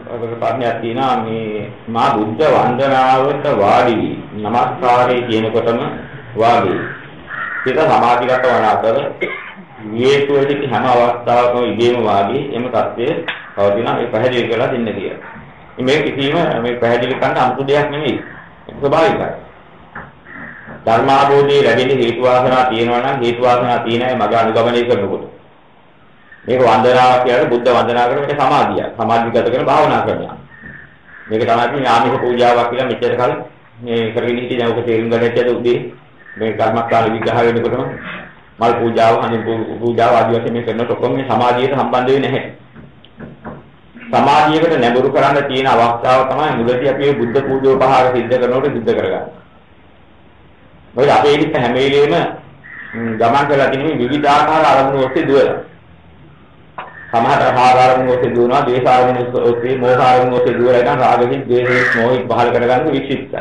ප්‍රශ්නයක් තියෙනවා මේ මා බුද්ධ වන්දනාවට වාඩි වී නමස්කාරයේ කියනකොටම වාඩි සිත සමාධිගත වන අතර විවේකවලදී හැම අවස්ථාවකම ඉබේම වාඩි එම தත්ත්වය පවතින මේ පැහැදිලි කරලා දෙන්න කියලා. මේ කිසිම මේ පැහැදිලි කරන්න අමුතු දෙයක් නෙමෙයි. ස්වභාවිකයි. ධර්මාභෝධයේ ලැබෙන හේතු වාසනා තියෙනවා නම් හේතු වාසනා තියෙන අය මග අනුගමනය කරනකොට මේක වන්දනාවක් කියන්නේ බුද්ධ වන්දනා කරන මේක සමාධිය. සමාධිගත කරන භාවනා කරනවා. මේක තමයි ඥානික පූජාවක් කියලා මෙච්චර කල මේ කරගෙන හිටියේ දැන් ඔක තේරුම් ගන්න ඇත්තද උදේ මේ කර්මස්ථාන විග්‍රහ වෙනකොටම මල් පූජාව හඳුන් පූජාව ආදී වශයෙන් මේ කරනකොට ඔක්කොම මේ සමාධියට සම්බන්ධ වෙන්නේ නැහැ. සමාධියකට නැඹුරු කරන්න තියෙන අවස්ථාව තමයි මුලදී අපි බුද්ධ පූජෝපහාර සිද්ධ කරනකොට සිද්ධ කරගන්නේ. මොකද අපේ හිත හැම වෙලෙම ගමන් කරලා තියෙන විවිධාකාර අරමුණු ඔස්සේ දුවලා. සමහර ආකාරයෙන් ඔස්සේ දුවනවා, දේශ ආරමුණු ඔස්සේ, මෝහ ආරමුණු ඔස්සේ දුවලා යන රාගයෙන්, ද්වේෂයෙන්, මොහින් පහල කරගන්න වික්ෂිප්තයි.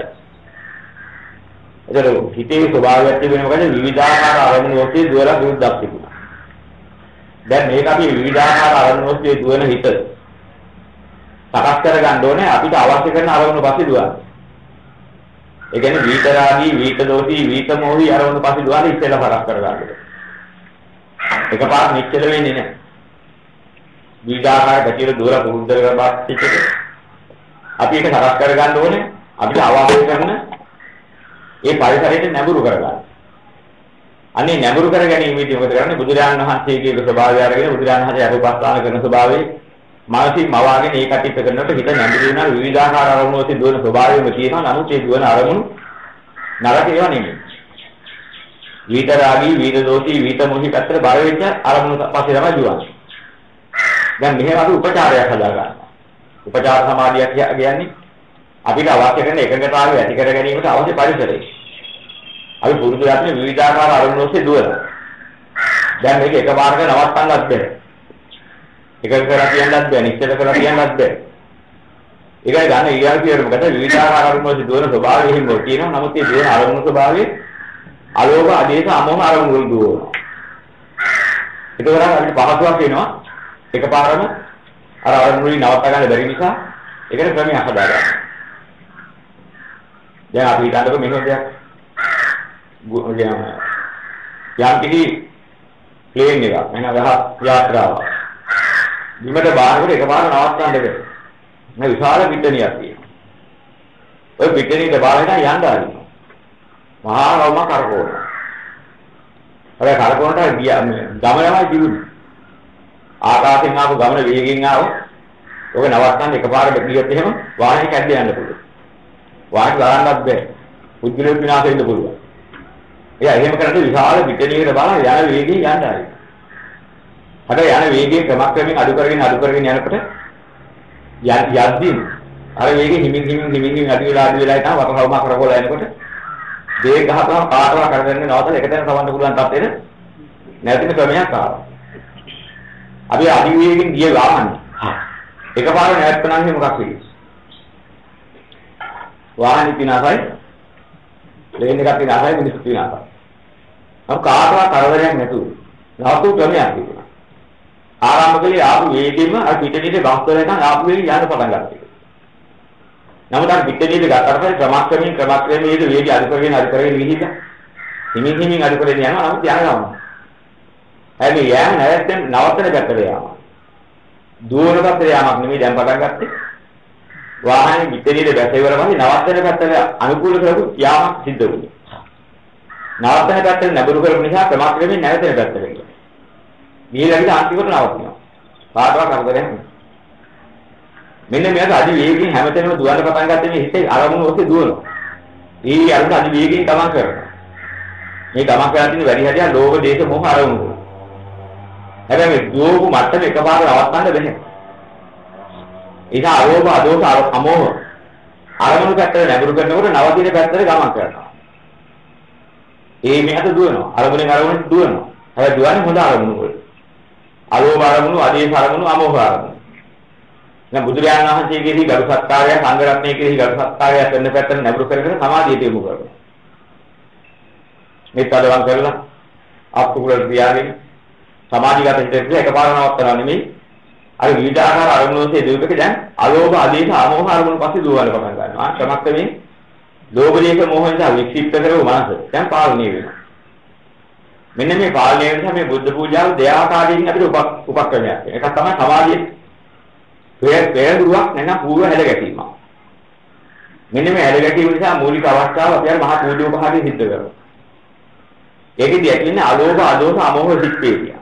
ඒතර හිතේ ස්වභාවයක් තිබෙන මොකද විවිධාකාර අරමුණු ඔස්සේ දුවලා විරුද්ධක් තිබුණා. දැන් මේක අපි විවිධාකාර අරමුණු ඔස්සේ දුවන හිත සකස් කරගන්න ඕනේ අපිට අවශ්‍ය කරන අරමුණු පස්සේ දුවන්න. ඒ කියන්නේ විතරාගී, විතදෝෂී, විතමෝහී අරමුණු පස්සේ දුවන්නේ ඉස්සෙල්ලා සකස් කරගන්න ඕනේ. එකපාර නිශ්චල වෙන්නේ නැහැ. විවිධාකාර ගැටියට දුර පුරුද්ද කරගන්නත් එක්ක අපි ඒක සකස් කරගන්න ඕනේ අපිට අවශ්‍ය කරන ඒ පරිසරයට නැඹුරු කරගන්න. අනේ නැඹුරු කර ගැනීමේදී මොකද කරන්නේ බුදුරජාණන් වහන්සේගේ ස්වභාවය අරගෙන බුදුරජාණන් වහන්සේ අනුපස්ථාන කරන ස්වභාවයේ මානසික මවාගෙන ඒ කටිට කරනකොට හිත නැඹුරු වෙනවා විවිධාකාර අරමුණු වලදී දුවන ස්වභාවයම තියෙනවා නමුත් ඒ දුවන අරමුණු නරක ඒවා නෙමෙයි. විතරාගී, විතදෝෂී, විතමෝහී පැත්තට බර වෙච්ච අරමුණු පස්සේ තමයි දුවන්නේ. දැන් මෙහෙම අපි උපචාරයක් හදා ගන්නවා. උපචාර සමාධියක් කියන්නේ අපිට අවශ්‍ය කරන එකඟතාවය ඇති කර ගැනීමට අවශ්‍ය පරිසරය. අපි පුරුදු යන්නේ විවිධාකාර අරමුණු ඔස්සේ දුවලා. දැන් මේක එකපාරට නවත්තන්නත් බැහැ. එකක කරලා කියන්නත් බැහැ, නිශ්චල කරලා කියන්නත් බැහැ. ඒකයි ගන්න ඊයල් කියන මොකද විවිධාකාර අරමුණු ඔස්සේ දුවන ස්වභාවය හිම තියෙනවා. නමුත් මේ දුවන අරමුණු ස්වභාවය අලෝභ, ආදේශ, අමෝහ අරමුණු වල දුවනවා. ඒක කරා අපිට පහසුවක් වෙනවා. එකපාරම අර අරමුණු නවත්ත ගන්න බැරි නිසා ඒකට ක්‍රමයක් හදා ගන්න. දැන් අපි හිතන්නකො මෙහෙම දෙයක්. යම් කිසි ප්ලේන් එකක් වෙන ගහ යාත්‍රාවක්. බිමට බාරකට එකපාර නවත්තන්න බැහැ. මේ විශාල පිටණියක් තියෙනවා. ඔය පිටණියට බාරකට යන්න ආරිනවා. මහා රවම කරකවනවා. අර කරකවනට ගමනමයි තිබුණේ. ආකාශයෙන් ආපු ගමන වේගයෙන් ආවොත් ඔක නවත්තන්න එකපාරට ගියොත් එහෙම වාහනේ කැඩ යන්න පුළුවන්. වාහනේ දාන්නත් බෑ. පුද්ගලයෙක් විනාශ වෙන්න පුළුවන්. එයා එහෙම කරද්දී විශාල පිටණියකට බලන යන වේගයෙන් යන්න ආයි. අර යන වේගය ක්‍රමක්‍රමයෙන් අඩු කරගෙන යනකොට යද්දී අර වේගෙ හිමින් අඩු වෙලා තමයි වටහවම කරකවලා යනකොට වේග ගහපුවම පාටවා කරගෙන නවතලා එක තැන සවන්න පුළුවන් තත්ත්වෙට නැතින ක්‍රමයක් ආවා. අපි අධිවේගයෙන් ගිය ගාමන්නේ. එකපාර නැවතුණාම මොකක් වෙන්නේ? වාහනේ විනාශයි, ප්ලේන් එකක් විනාශයි, මිනිස්සු විනාශයි. අප කාටවත් කරදරයක් නැතුව නවතු ක්‍රමයක් තිබුණා. ආරම්භකලේ ආපු වේගෙම අර පිටේට ගස්තර එකක් ආපු වේගෙ යන්න පටන් ගත්තා. නමුත් අර පිටේට ගත්තට පස්සේ ක්‍රමක්‍රමයෙන් මේක වේගය අඩු කරගෙන ගිහින් හිමින් අඩු කරගෙන යනවා. නමුත් යනවා. හැබැයි යෑම නැවැත්තෙන් නවත්තන පැත්තට යනවා. දුවන පැත්තට යamak නෙමෙයි දැන් පටන් ගත්තේ. වාහනේ පිටේට බැසෙවල පස්සේ නවත්තන පැත්තට අනුකූල කරපු යාමක් සිද්ධ වුණා. නවත්තන පැත්තට නැඹුරු කරපු නිසා ක්‍රමක්‍රමයෙන් නැවතන පැත්තට ගියා. ගිහිල්ලා අන්තිමට නවතිනවා. කාටවත් කරදරයක් නැහැ. මෙන්න මේක අදි වේගයෙන් හැමතැනම දුවන්න පටන් ගත්තේ මේ හිතේ අරමුණු ඔස්සේ දුවනවා. ඒ අරමුණ අදි වේගයෙන් ගමන් කරනවා. මේ ගමන් කරලා තියෙන වැඩි හරියක් ලෝභ, දේශ, මොහ අරමුණු. හැබැයි මේ දුවපු මට්ටම එකපාර නවත්තන්න බැහැ. ඒක අලෝභ, අදෝෂ, අමෝහ අරමුණු පැත්තට නැඹුරු කරනකොට නවතින පැත්තට ගමන් කරනවා. ඒ මෙහාට දුවනවා. අරමුණෙන් දුවනවා. හැබැයි දුවන්නේ හොඳ අරමුණු වල. අලෝභ අරමුණු, ආදේශ අරමුණු, අමෝහ අරමුණු. දැන් බුදුරජාණන් වහන්සේගේ ගරු සත්කාරය, සංඝ රත්නයේ ගරු සත්කාරය කරන පැත්තට නැඹුරු කරගෙන සමාධියට යොමු කරනවා. මේ තදවන් කරලා අත්කුල පියාගෙන සමාධිගත හිතේ එකපාර නවත්තනවා නෙමෙයි අර විවිධාකාර අරමුණු ඔස්සේ දුවපෙක දැන් අලෝභ ආදේශ අමෝහ අරමුණු පස්සේ දුවවල පටන් ගන්නවා. ක්‍රමක්‍රමයෙන් ලෝභ දේශ මොහ නිසා වික්ෂිප්ත කරව මනස දැන් පාලනය වෙනවා. මෙන්න මේ පාලනය නිසා මේ බුද්ධ පූජාව දෙආකාරයෙන් අපිට උපක්‍රමයක්. එකක් තමයි සමාධිය. පෙරදුවක් නැත්නම් පූර්ව හැඩ ගැටීමක්. මෙන්න මේ හැඩ ගැටීම නිසා මූලික අවස්ථාව අපි අර මහා පූජෝපහාරයේ සිද්ධ කරනවා. ඒකෙදි ඇතිවෙන්නේ අලෝභ අදෝෂ අමෝහ සිත්පේ කියන.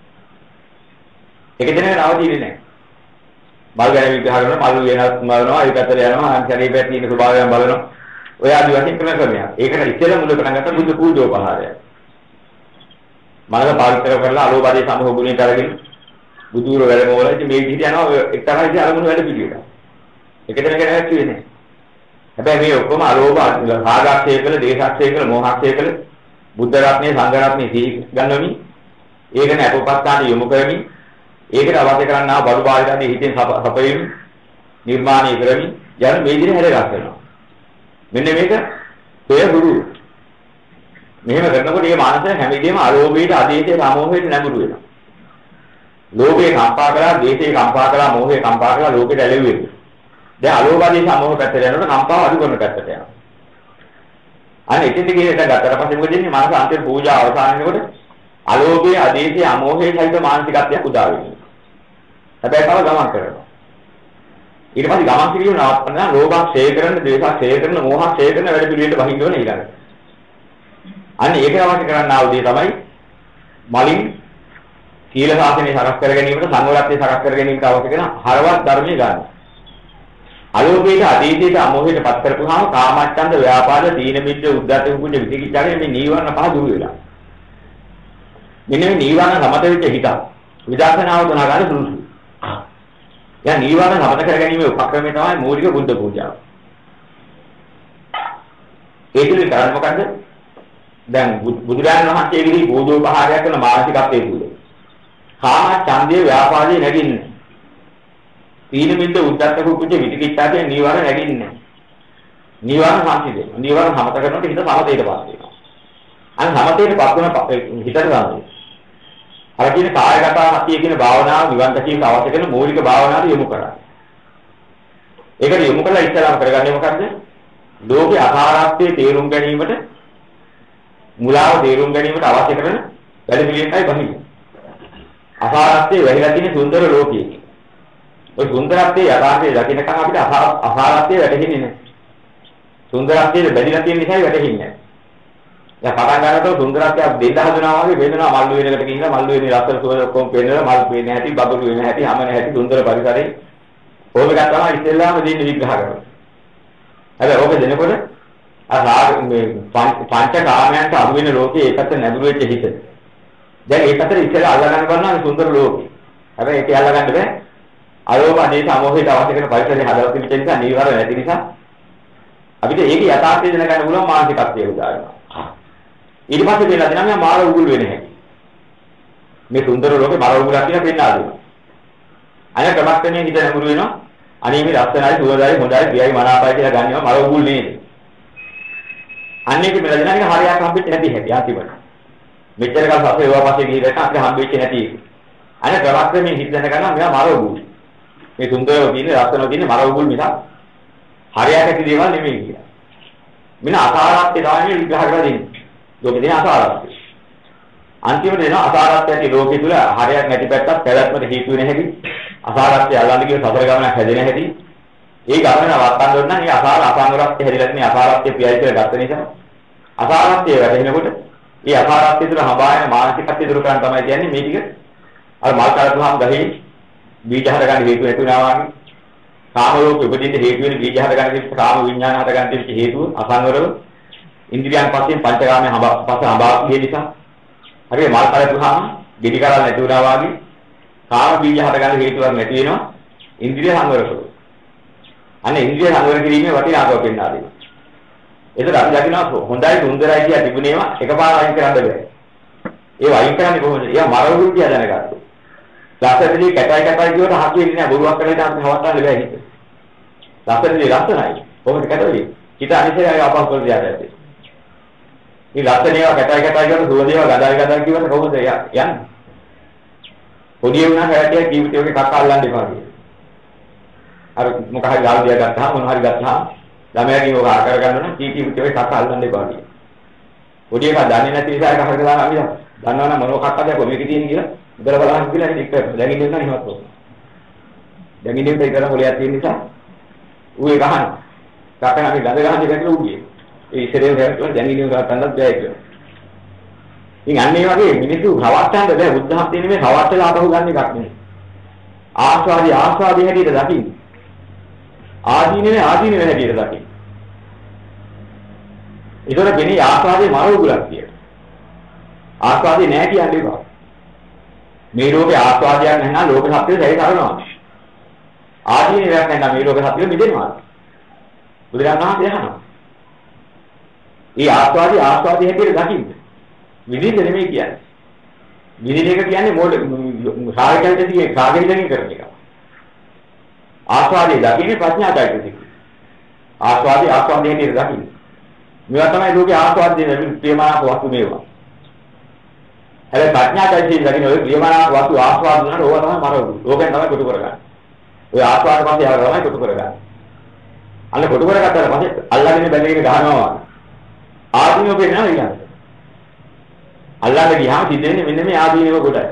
ඒක දෙන්නේ නවතින්නේ නැහැ. මල් ගැන විග්‍රහ කරනවා මල් වෙනස් බලනවා ඒ පැත්තට යනවා අන්තරේ පැත්තේ තියෙන ස්වභාවයන් බලනවා. ඔය ආදි වශයෙන් ක්‍රම ක්‍රමයක්. ඒකට ඉස්සෙල්ලා මුල පටන් ගත්ත බුද්ධ පූජෝපහාරය. මනස පාවිච්චි කරලා අලෝභ ආදී සමෝහ ගුණයට අරගෙන බුදුර වැඩමවල ඉතින් මේ විදිහට යනවා එක්තරා විදිහ අරමුණු වැඩ පිළිවෙල. එක දෙනෙක් නැති වෙන්නේ. හැබැයි මේ ඔක්කොම අලෝභ රාගක්ෂය කළ, දේශක්ෂය කළ, මොහක්ෂය කළ බුද්ධ රත්නේ සංඝ රත්නේ සිහි ගන්නවනි. ඒකන අපෝපස්ථාන යොමු කරමින් ඒකට අවශ්‍ය කරන්නා බඩු බාහිරදී හිතෙන් සපයමින් නිර්මාණය කරමින් යන මේ විදිහට හැදගස් කරනවා. මෙන්න මේක තේ ගුරු. මෙහෙම කරනකොට මේ මානසය හැම වෙලේම අලෝභයට, ආදේශයට, අමෝහයට නැඹුරු වෙනවා. ලෝභේ කම්පා කරලා, දේශේ කම්පා කරලා, මෝහේ කම්පා කරලා ලෝකෙට ඇලෙන්නේ. දැන් අලෝභ ආදේශ අමෝහ පැත්තට යනකොට කම්පාව අඩු කරන පැත්තට යනවා. අනේ ඉතින් දිගේ ගත්තට පස්සේ මොකද වෙන්නේ? මානස අන්තිම පූජා අවසන් වෙනකොට අලෝභයේ, ආදේශයේ, අමෝහයේ සහිත මානසිකත්වයක් උදා වෙනවා. හැබැයි තව ගමන් කරනවා. ඊට පස්සේ ගමන් කිරීම නවත්තන ලෝභක් ඡේය කරන, ද්වේෂක් ඡේය කරන, මෝහක් ඡේය කරන වැඩ පිළිවෙලට වහින්න ඕනේ ඊළඟට. අන්න ඒක අවශ්‍ය කරන්නා වූ දේ තමයි මලින් සීල සාසනය සකස් කර ගැනීමට, සංඝරත්නය සකස් කර ගැනීමට අවශ්‍ය කරන හරවත් ධර්මයේ ගන්න. අලෝභයට, අදීතයට, අමෝහයට පත් කරපුවාම කාමච්ඡන්ද, ව්‍යාපාද, තීන මිද්ද, උද්ධච්ච, කුච්ච, විචිකිච්ඡාවේ මේ නීවරණ පහ දුරු වෙලා. මෙන්න මේ නීවරණ සමත වෙච්ච හිත විදර්ශනාව තුන ගන්න සුදුසුයි. දැන් නීවරණ සමත කර ගැනීමේ උපක්‍රමය තමයි මූලික බුද්ධ පූජාව. ඒක පිළිබඳව කරන්නේ මොකද්ද? දැන් බුදුරජාණන් වහන්සේගේ බෝධෝපහාරයක් කරන මානසිකත්වයේ තුල කාම ඡන්දේ ව්‍යාපාදේ නැගින්නේ. තීන මිද්ද උද්ධච්ච කුච්ච විචිකිච්ඡාවේ නීවරණ නැගින්නේ. නීවරණ සංසිඳේ. නීවරණ සමත කරනකොට හිත සමතේටපත් වෙනවා. අන්න සමතේටපත් වෙන හිතට ගන්නවා. අර කියන කායගත සතිය කියන භාවනාව නිවන් දැකීමට අවශ්‍ය කරන මූලික භාවනාවට යොමු කරා. ඒකට යොමු කරලා ඉස්සරහම කරගන්නේ මොකද්ද? ලෝකේ අසාරත්වයේ තේරුම් ගැනීමට මුලාව තේරුම් ගැනීමට අවශ්‍ය කරන වැඩ පිළිවෙලයි බහින්නේ. අසාරත්වයේ වැහිලා තියෙන සුන්දර ලෝකයේ. ඔය සුන්දරත්වයේ යථාර්ථයේ දකින්නකම් අපිට අසාරත්වයේ වැටහෙන්නේ නැහැ. සුන්දරත්වයේ බැඳිලා තියෙන නිසායි වැටහෙන්නේ නැහැ. දැන් පටන් ගන්නකොට සුන්දරත්වයක් දෙන්න හදනවා වගේ වෙනවා මල්ලු වෙනකට ගිහිල්ලා මල්ලු වෙන රසල සුවඳ ඔක්කොම පේනවා මල් පේන්නේ නැති බබළු වෙන හැටි හැම නැති සුන්දර පරිසරේ ඕක ගත්තාම ඉස්සෙල්ලාම දෙන්න විග්‍රහ කරනවා. හැබැයි ඕක දෙනකොට අර මේ පංච කාමයන්ට අහු වෙන ලෝකේ ඒකට නැඹුරු වෙච්ච හිත. දැන් ඒකට ඉස්සෙල්ලා අල්ලා ගන්න බලනවා සුන්දර ලෝකේ. හැබැයි ඒක අල්ලා ගන්න බෑ. අලෝභ අධේශ අමෝහයට අවශ්‍ය කරන පරිසරේ හදලා තිබෙච්ච නිසා නීවරණ නැති නිසා අපිට ඒකේ යථාර්ථය දැනගන්න පුළුවන් මානසිකත්වයේ උදාහරණ. ඊට පස්සේ දෙලා දෙනවා මාර උගුල් වෙන හැටි. මේ සුන්දර ලෝකේ මාර උගුලක් කියලා පෙන්නනවා දෙනවා. අය ක්‍රමස්තනේ හිත නැඹුරු වෙනවා. අනේ මේ ලස්සනයි, සුවඳයි, හොඳයි, ප්‍රියයි, මනාපයි කියලා ගන්නවා මාර උගුල් නේද? අන්නේක මෙලා දෙනවා ඒක හරියට හම්බෙච්ච නැති හැටි ආතිබන. මෙච්චර කාල සපේ ඒවා පස්සේ ගිහින් අපිට හම්බෙච්ච නැති. අය ක්‍රමස්තනේ හිත දැනගන්නවා මෙයා මාර උගුල්. මේ සුන්දරව තියෙන, ලස්සනව තියෙන මාර උගුල් මිසක් හරියට ඇති දේවල් නෙමෙයි කියලා. මෙන්න අසාරත්වය තමයි විග්‍රහ කරලා දෙන්නේ. ලෝකේ දෙන අසාරත්වය. අන්තිමට දෙන අසාරත්වයේ ලෝකේ තුල හරයක් නැති පැත්තක් පැවැත්මට හේතු වෙන හැටි, අසාරත්වය අල්ලන්න කියන සතර ගමනක් හැදෙන හැටි. ඒ ගමන නවත්තන්න ඕන නම් ඒ අසාරත්වය හැදිලා තියෙන අසාරත්වය පියයි කියලා ගත්ත නිසා අසාරත්වය වැටෙනකොට ඒ අසාරත්වය තුල හඹායන මානසිකත්වය දුරු කරන්න තමයි කියන්නේ මේ ටික. අර මල් කරතුහම් ගහේ බීජ හද ගන්න හේතු නැති වෙනවා වගේ. කාම ලෝක උපදින්න හේතු වෙන බීජ හද ගන්න කාම විඥාන හද ගන්න තියෙන හේතුව අසංවරව ඉන්ද්‍රියයන් පස්සේ පංචකාමයේ පස්සේ හඹා ගිය නිසා හරිය මල් කරතුහම ගෙඩි කරලා නැති වුණා වගේ කාම බීජ හද ගන්න හේතුවක් නැති වෙනවා ඉන්ද්‍රිය සංවර කරනවා. අනේ ඉන්ද්‍රිය සංවර කිරීමේ වටිනාකම පෙන්වා දෙනවා. ඒතර අපි දකිනවා හොඳයි සුන්දරයි කියලා තිබුණේම එකපාර අයින් කරන්න බෑ. ඒ වයින් කරන්නේ කොහොමද? එයා මරවුරු කියලා දැනගත්තා. ලස්සනදී කැටයි කැටයි කියවට හසු වෙන්නේ නැහැ බොරුවක් කරලා ඉතින් අපිට හවත්තන්න බෑ හිත. ලස්සනදී ලස්සනයි. කොහොමද කැටවෙන්නේ? හිත අනිසෙයි ආපස් කර දිහාට ඇත්තේ. මේ ලස්සන ඒවා කැටයි කැටයි කියවට සුවඳ ඒවා ගදායි ගදායි කියවට කොහොමද යන්නේ? පොඩි වුණා හැටිය ජීවිතේ කක්ක අල්ලන්න එපා කියලා. අර මොකක් හරි ගාල් දියා ගත්තාම මොන හරි ගත්තාම ළමයාගේ ඕක ආකාර ගන්න නම් ජීවිතේ කක්ක අල්ලන්න එපා කියලා. පොඩි එකා දන්නේ නැති නිසා ඒක හරියට දාලා අපි දන්නවනම් මොනව කක්කද කොමේක තියෙන කියලා ඉතල බලන්න කියලා ඒක දැන් ඉන්නේ නැහැ එහෙමත් ඕක. දැන් ඉන්නේ ඒකන පොලියක් තියෙන නිසා ඌ ඒ ගහන. කක්කන අපි ගඳ ගහන්නේ කියලා ඌ ගියේ. ඒ ඉස්සරේ හැරෙන්න දැන් ඉන්නේ ගන්නත් බෑ කියලා. ඉතින් අන්නේ වගේ මිනිස්සු රවට්ටන්න බෑ බුද්ධහත් තියෙන මේ රවට්ටලා අපහු ගන්න එකක් නෙමෙයි. ආස්වාදී හැටියට දකින්න. ආදීනේ හැටියට දකින්න. ඒතර වෙන්නේ ආස්වාදේ මරෝගුලක් කියලා. ආස්වාදේ නෑ කියන්නේ බා. මේ ලෝකේ ආස්වාදයක් නැහැ නම් ලෝක සත්‍යය දැයි කරනවා. ආදීනේ නැහැ නම් මේ ලෝක සත්‍යය මිදෙනවා. බුදුරජාණන් වහන්සේ අහනවා. මේ ආස්වාදේ හැටියට දකින්න. විදිහට නෙමෙයි කියන්නේ. විදිහට එක කියන්නේ මොඩ රාගයෙන් කරන එක. ආස්වාදයේ දකින්නේ ප්‍රඥාචෛතසික. ආස්වාදයේ හැටියට දකින්න. මේවා තමයි ලෝකේ ආස්වාදයේ ප්‍රේමානාප වස්තු මේවා. හැබැයි ප්‍රඥාචෛතසික දකින්න ඔය ප්‍රේමානාප වස්තු ආස්වාද වුණාට ඕවා තමයි මරවලු. ලෝකෙන් තමයි කොටු කරගන්නේ. ඔය ආස්වාද පස්සේ ආව තමයි කොටු කරගන්නේ. අන්න කොටු කරගත්තාට පස්සේ අල්ලගෙන බැඳගෙන ගහනවා. ආදීනෝ වෙනවා ඊළඟට. අල්ලන්න ගියාම සිද්ධ වෙන්නේ මෙන්න මේ ආදීනව කොටයි.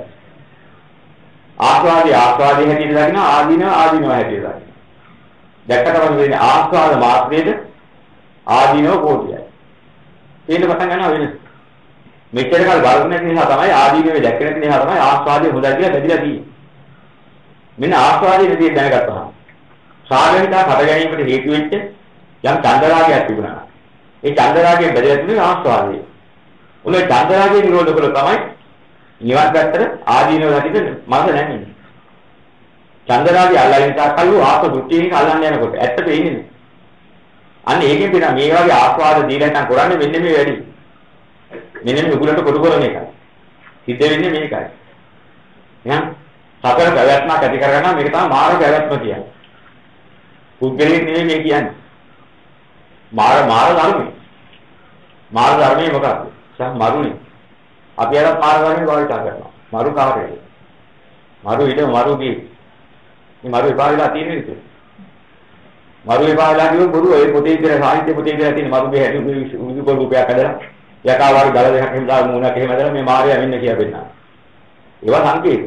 ආස්වාදී හැටියට දකින්න ආදීනව හැටියට දකින්න. දැක්කට පස්සේ වෙන්නේ ආස්වාද මාත්‍රයේද ආදීනව කෝටියයි. තේින්න පටන් ගන්නවා වෙනස. මෙච්චර කාල බලන්නේ නැති නිසා තමයි ආදීනවේ දැක්ක නැති නිසා තමයි ආස්වාදයේ හොඳයි කියලා බැඳිලා තියෙන්නේ. මෙන්න ආස්වාදයේ විදිහට දැනගත්තාම සාගරිතා කඩ ගැනීමට හේතු වෙච්ච යම් චන්දරාගයක් තිබුණා. ඒ චන්දරාගයෙන් බැඳලා තියෙන ආස්වාදයේ උනේ චන්දරාගයේ නිරෝධ කළ තමයි නිවන් පැත්තට ආදීනව දකින්න මනස නැන්නේ. චන්දරාගය අල්ලගෙන තාකල්ලු ආප දෘෂ්ටියකින් අල්ලන්න යනකොට ඇත්තට එන්නේ නෑ. අන්න ඒකෙන් පිටා මේ වගේ ආස්වාද දීලා නැත්නම් කරන්නේ මෙන්න මේ වැඩි. මෙන්න මේ උගලට කොටු කරන එකයි. සිද්ධ වෙන්නේ මේකයි. එහෙනම් සතර පැවැත්මක් ඇති කරගන්නවා මේක තමයි මාර්ග පැවැත්ම කියන්නේ. පුද්ගලෙක් නෙවෙයි මේ කියන්නේ. මාර්ග ධර්මයි. මාර්ග ධර්මයේ මොකක්ද? මරුනේ. අපි අර මාර්ග ධර්මයේ භාවිත කරනවා. මරු කාර්යය. මරු ඊට මරුගේ. මේ මරු එපා වෙලා තියෙන විදිහ. මරු එපා වෙලා කියොත් බොරු ඒ පොතේ ඉඳලා සාහිත්‍ය පොතේ ඉඳලා තියෙන මරුගේ හැටි උදු රූපයක් හදලා යකාවාරි ගල දෙකක් එහෙම දාලා මූණක් එහෙම හදලා මේ මාර්ගය වෙන්න කියලා පෙන්නනවා. ඒවා සංකේත.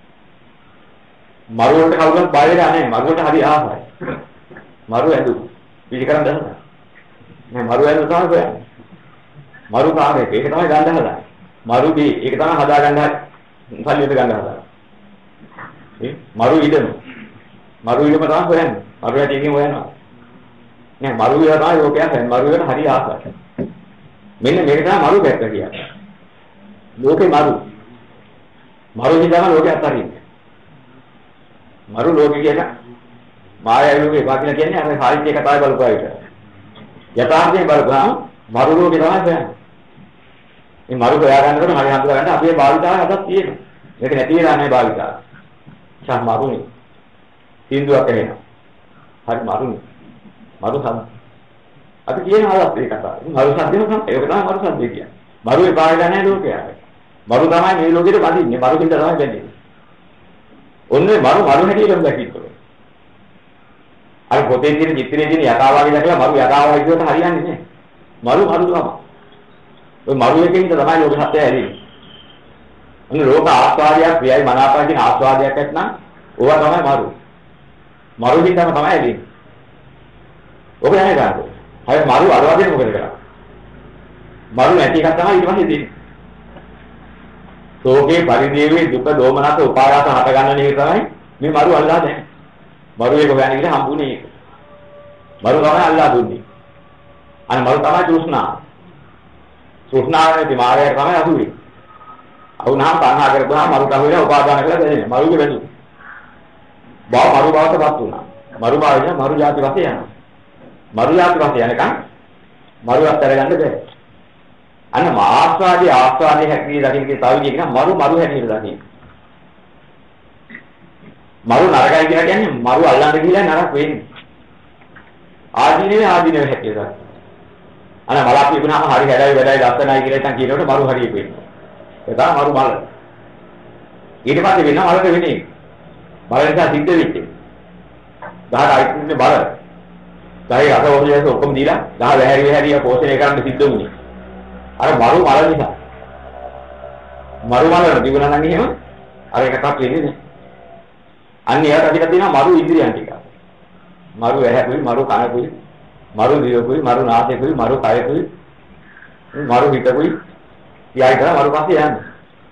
මරු වලට කවුරුත් බය වෙලා නැහැ. මරු වලට හරි ආසයි. මරු ඇඳු. පිළිකරන් දැනනවා. මේ මරු ඇඳු තමයි හොයන්නේ. මරු කාර්යය ඒක තමයි ගන්න හදන්නේ. මරුදී ඒක තමයි හදා ගන්න සල්ලියට ගන්න හදන්නේ. මරු ඉදම තමයි හොයන්නේ. මරු ඇටිකින් හොයනවා. නෑ මරු විලා තමයි ලෝකයක් හොයන්නේ. මරු වලට හරි ආසයි. මෙන්න මේක තමයි මරු පැත්ත කියන්නේ. ලෝකේ මරු හිතම ලෝකයක් අතරින්නේ. මරු ලෝකේ කියන මායාවේ ලෝකේ වාකින කියන්නේ අර සාහිත්‍ය කතාවේ බලපෑවිට. යථාර්ථයෙන් බලපුවාම මරු ලෝකේ තමයි හොයන්නේ. මේ මරු හොයා ගන්නකොට හරි හඳුනා ගන්න අපේ භාවිතාව හදක් තියෙනවා. මේක නැති වෙලා නැහැ භාවිතාව. මරුනේ. සින්දුවක් එනවා. හරි මරුනේ. මරු සද්ද. අපි කියන හදක් ඒ කතාව. මරු සද්දේම තමයි. ඒක තමයි මරු සද්දේ කියන්නේ. මරු එපා වෙලා නැහැ ලෝකයට. මරු තමයි මේ ලෝකෙට වදින්නේ. මරු හින්දා තමයි බැඳෙන්නේ. ඔන්නේ මරු හැටියටම දැකින්න ඕනේ. අර පොතේ තියෙන චිත්‍රයේ තියෙන යකාවාගේ දැකලා මරු යකාවාගේ කියවට හරියන්නේ නැහැ. මරු තමයි. ඔය මරු එකකින් තමයි ලෝක සත්‍යය ඇලෙන්නේ. අන්න ලෝක ආස්වාදයක් ප්‍රියයි මනාපයි කියන ආස්වාදයක් ඇත්නම් ඕවා තමයි මරු. මරුකින් තමයි ඇලෙන්නේ. ඔබ යන්නේ ගන්නකො. හැබැයි මරු අරවදින මොකද කරන්නේ? මරු නැති එකක් තමයි ඊට පස්සේ දෙන්නේ. ලෝකේ පරිදේවේ දුක දෝමනස උපායාස හට ගන්න නේ තමයි මේ මරු අල්ලා දැන්. මරු එක හොයන්නේ කියලා හම්බුනේ ඒක. මරු තමයි අල්ලා දුන්නේ. අනේ මරු තමයි තෘෂ්ණාව. තෘෂ්ණාවනේ මායයට තමයි අහුවේ. අහුනහම තණ්හා කරපුවාම මරු කහුවේ උපාදාන කරලා දැනෙන්නේ. මරුගේ බැඳුනේ. මරු බවටපත් වුණා. මරු බවයෙන් මරු જાති වශයෙන් යනවා. මරු જાති වශයෙන් යනකම් මරු අත්තර ගන්න බෑ. අන්න ආස්වාදී හැටියට දකින්න තව විදිහකින් මරු හැටියට දකින්න. මරු නරකයි කියලා කියන්නේ මරු අල්ලන්න ගිහලා නරක වෙන්නේ. ආදීනේ හැටියට දකින්න. අන්න මලක් තිබුණාම හරි හැඩයි වැඩයි ලස්සනයි කියලා ඉතින් කියනකොට මරු හරිය වෙන්නේ. ඒ තමයි මරු මල. ඊට පස්සේ වෙන මලක වෙන්නේ. බල නිසා සිද්ධ වෙච්ච. ගහට අයිතින්නේ බල. ගහේ අත ඔහොලේස ඔක්කොම දීලා ගහ වැහැරි පෝෂණය කරන්න සිද්ධ වුණේ. අර මරු මල නිසා. මරු මල දිවුණා නම් එහෙම අර එකටත් වෙන්නේ නැහැ. අන්න ඒකට අපිට තියෙනවා මරු ඉන්ද්‍රියන් ටික. මරු ඇහැකුයි, මරු කනකුයි, මරු දිවකුයි, මරු නාසයකුයි, මරු කයකුයි, මරු හිතකුයි. ඊයයි කරා මරු පස්සේ යන්නේ.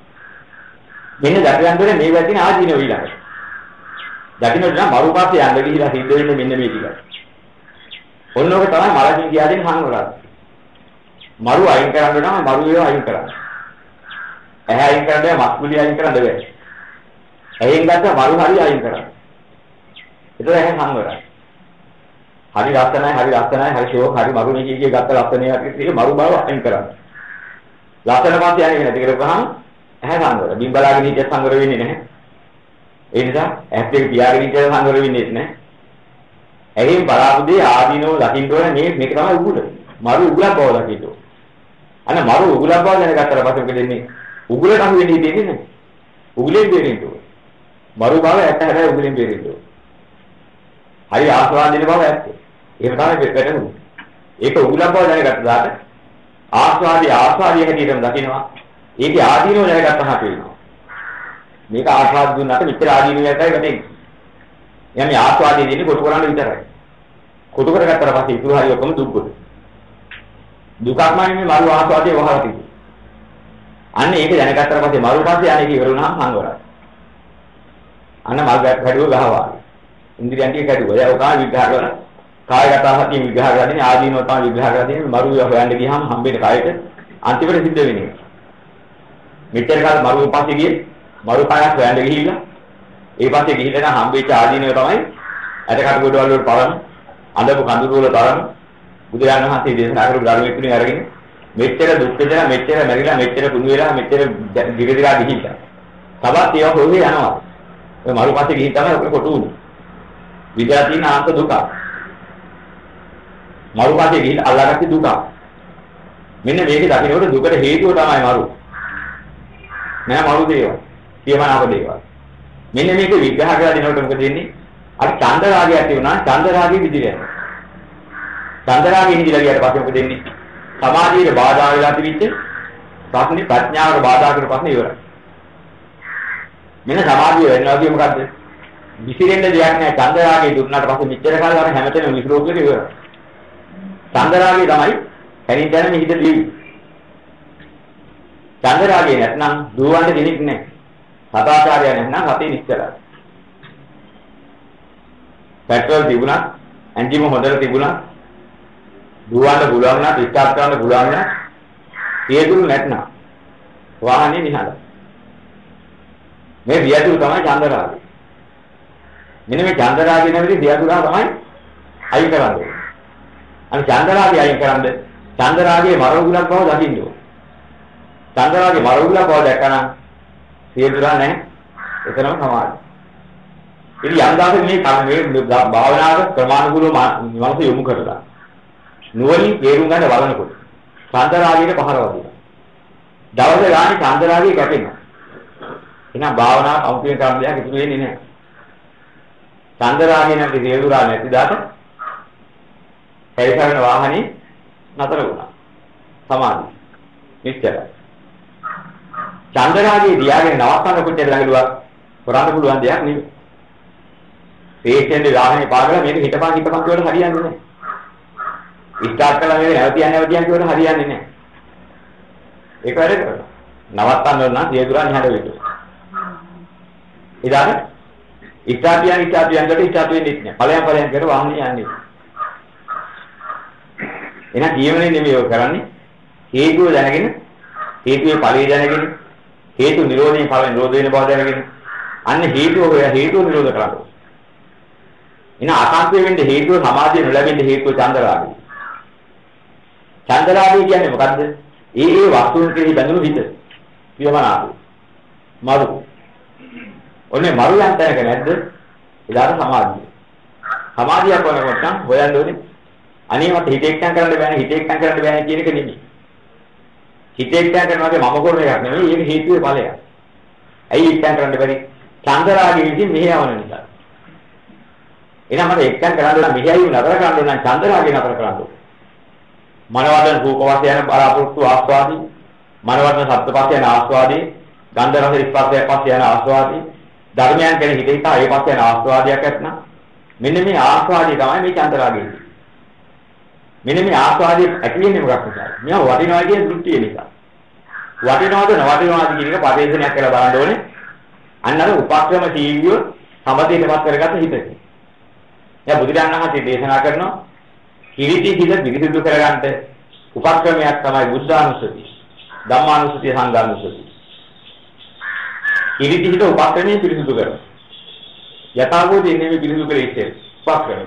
මෙන්න දකින්නදේ මේ වැදින ආදීන ඊළඟ. දකින්නට නම් මරු පස්සේ යන්න ගිහිලා සිද්ධ වෙන්නේ මෙන්න මේ ටික. ඔන්නෝක තමයි මලකින් කියාදෙන හංගවලා. මරු අයින් කරන්න නම් මරු ඒවා අයින් කරන්න. ඇහැ අයින් කරන්න මස්කුලිය අයින් කරන්න බැහැ. ඇහෙන් ගත්ත මරු හරි අයින් කරන්න. ඒතර ඇහැ හංගවලා. හරි ලස්සනයි, හරි ෂෝක්, හරි මරු නේ කිය ගත්ත ලස්සනේ හරි මරු බව අයින් කරන්න. ලස්සන පස්සේ යන්නේ නැති කරපුවාම ඇහැ සංවර. බිම්බලාගෙන හිටිය සංවර වෙන්නේ නැහැ. ඒ නිසා ඇස් දෙක පියාගෙන හිටිය සංවර වෙන්නේ නැහැ. ඇහිම් බලාපොදී ආදීනෝ දකින්න ඕන මේක තමයි උගුල. මරු උගලක් බව දකින්න ඕන. අන්න මරු උගලක් බව දැනගත්තට පස්සේ මොකද වෙන්නේ? උගුලට අහු වෙන්නේ දෙන්නේ නැහැ. උගුලෙන් බේරෙන්න ඕන. මරු බව ඇත්ත හැබැයි උගුලෙන් බේරෙන්න ඕන. හරි ආස්වාදින බව ඇත්ත. එහෙම තමයි වැටෙන්නේ. ඒක උගලක් බව දැනගත්ත දාට ආස්වාදී හැටියටම දකින්නවා. ඒකේ ආදීනෝ දැනගත්තාම පේනවා. මේක ආස්වාද දුන්නාට මෙච්චර ආදීනෝ එකයි වැටෙන්නේ. යන්නේ ආස්වාදයේ දෙන්නේ කොටු කරන්න විතරයි. කොටු කරගත්තට පස්සේ ඉතුරු හරිය ඔක්කොම දුක්ගොඩ. දුකක්මයි මේ මරු ආස්වාදයේ වහලා තිබුණේ. අන්න ඒක දැනගත්තට පස්සේ මරු පස්සේ අනේ ඉවර වුණාම හංගවරයි. අන්න මල් කැඩුව ගහවා. ඉන්ද්‍රියන් ටික කැඩුවා. ඒක උකා විග්‍රහ කරලා කායගත සතිය විග්‍රහ කරන්නේ ආදීනෝ තමයි විග්‍රහ කරන්නේ මරු හොයන්න ගියාම හම්බෙන්න කායයට අන්තිමට සිද්ධ වෙන්නේ. මෙච්චර කාල මරු පස්සේ ගියේ මරු කායක් හොයන්න ගිහිල්ලා ඒ පස්සේ ගිහිල්ලා හම්බෙච්ච ආදීනව තමයි ඇටකට ගොඩවල් වල පරම අඳපු කඳුළු වල පරම බුදුරජාණන් වහන්සේ දේශනා කරපු ධර්මයේ තුලින් අරගෙන මෙච්චර දුක් විඳලා මෙච්චර මැරිලා මෙච්චර කුණු වෙලා මෙච්චර දිගදිගා ගිහිල්ලා තවත් ඒවා හොයේ යනවා. ඒ මරු පස්සේ ගිහින් තමයි ඔක කොටු උනේ. විද්‍යාව තියෙන ආන්ත දුක. මරු පස්සේ ගිහින් අල්ලාගත්ත දුක. මෙන්න මේක දකින්නකොට දුකට හේතුව තමයි මරු. නෑ මරු දේවල්. කියමනාප දේවල්. මෙන්න මේක විග්‍රහ කරලා දෙනකොට මොකද වෙන්නේ? අර ඡන්ද රාගය ඇති වුණා ඡන්ද රාගය විදිහට. ඡන්ද රාගය නිදිලා ගියාට පස්සේ මොකද වෙන්නේ? සමාධියට බාධා වෙලා තිබිච්ච ප්‍රශ්නේ ප්‍රඥාවට බාධා කරන ප්‍රශ්නේ ඉවරයි. මෙන්න සමාධිය වෙනවා කියේ මොකද්ද? විසිරෙන්න දෙයක් නෑ ඡන්ද රාගය දුන්නාට පස්සේ මෙච්චර කාලෙ අර හැමතැනම විසිරෝග්ලේ ඉවරයි. ඡන්ද රාගය තමයි හැරින් දැන මෙහිද දෙවි. ඡන්ද රාගය නැත්නම් දුවන්න දෙයක් නෑ. සදාචාරය නැත්නම් රටේ නිශ්චලයි. පෙට්‍රල් තිබුණා, එන්ජිම හොඳට තිබුණා, දුවන්න පුළුවන් නම් ස්ටාර්ට් කරන්න පුළුවන් නම් පියදුරු නැත්නම් වාහනේ නිහඬ. මේ පියදුරු තමයි ඡන්ද රාගය. මෙන්න මේ ඡන්ද රාගය නැමැති පියදුරා තමයි අයින් කරන්නේ. අනිත් ඡන්ද රාගය අයින් කරන්නේ ඡන්ද රාගයේ මරවුලක් බව දකින්න ඕන. ඡන්ද රාගයේ මරවුලක් බව දැක්කනම් සියදුරා නැහැ. එතනම සමාධි. ඉතින් යන්දාසේ මේ භාවනාවක ක්‍රමානුකූලව මනස යොමු කරලා නුවණින් තේරුම් ගන්න බලනකොට ඡන්ද රාගයේ පහර වදිනවා. දවස ගානේ ඡන්ද රාගය කැපෙනවා. එහෙනම් භාවනාව අමුතුවෙන් කරන්න දෙයක් ඉතුරු වෙන්නේ නැහැ. ඡන්ද රාගය නැති සියදුරා නැති දාට පරිසරණ වාහනේ නතර වුණා. සමාධි. නිශ්චලයි. ඡන්ද රාගයේ දියාගෙන නවත්තන්න කොට ළඟලුවා කරන්න පුළුවන් දෙයක් නෙවෙයි. පේෂන්ට් වාහනේ පාගලා මේක හිටපන් කියවට හරියන්නේ නැහැ. ස්ටාර්ට් කළා මේක නැවතියන් කියවට හරියන්නේ නැහැ. ඒක වැඩ කරනවා. නවත්තන්න ඕන නම් සියදුරා නිහඬ වෙන්න. ඉතින් ස්ටාර්ට් වෙන්නේ නැහැ. ඵලයන් කර වාහනේ යන්නේ. එහෙනම් කියවනේ නෙමෙයි ඔය කරන්නේ. හේතුව දැනගෙන හේතුවේ ඵලය දැනගෙන හේතු නිරෝධයෙන් ඵල නිරෝධ වෙන බව දැනගෙන අන්න හේතුව නිරෝධ කරනවා. එන අකාන්තයෙන් වෙන්න හේතුව සමාධිය නොලැබෙන්න හේතුව චන්දරාගය. චන්දරාගය කියන්නේ මොකද්ද? ඒ වස්තුන් කෙරෙහි බැඳුණු හිත. පියමනාප. මරු. ඔන්නේ මරු යන තැනක නැද්ද? එදාට සමාධිය. සමාධියක් වනකොට නම් හොයන්න ඕනේ. අනේ මට හිත එක්කන් කරන්න බෑනේ කියන එක නෙමෙයි. හිත එක්කන් කරනවාගේ මම කරන එකක් නෙමෙයි. ඒක හේතුවේ ඵලයක්. ඇයි එක්තැන් කරන්න බැරි? චන්දරාගයේ විසින් මෙහෙයවන නිසා. එහෙනම් මට එක්තැන් කරන්න ඕන මෙහෙයයි නතර කරන්න ඕන නම් චන්දරාගය නතර කරන්න ඕන. මනවදන රූප වාසය යන බලාපොරොත්තු ආස්වාදී, මනවදන ශබ්ද වාසය යන ආස්වාදී, ගන්ධ රස ස්පර්ශය වාසය යන ආස්වාදී, ධර්මයන් ගැන හිතේක ඒ වාසය යන ආස්වාදයක් ඇත්නම් මෙන්න මේ ආස්වාදී තමයි මේ චන්දරාගය. මෙන්න මේ ආස්වාදයේ ඇති වෙන්නේ මොකක් නිසාද? මෙයා වටිනවා කියන දෘෂ්ටිය නිසා. වටිනවද නවටිනවද කියන එක පරිශීලනයක් කරලා බලන්න ඕනේ. අන්න අර උපක්‍රම ජීවිය සමතේටපත් කරගත්ත හිතක. දැන් බුදුරජාණන් වහන්සේ දේශනා කරනවා කිරිටි හිත පිරිසිදු කරගන්න උපක්‍රමයක් තමයි බුද්ධානුස්සතිය, ධම්මානුස්සතිය, සංඝානුස්සතිය. කිරිටි හිත උපක්‍රමයේ පිරිසිදු කරනවා. යථාභූතයේ නෙමෙයි පිරිසිදු කරේ ඉන්නේ උපක්‍රමය.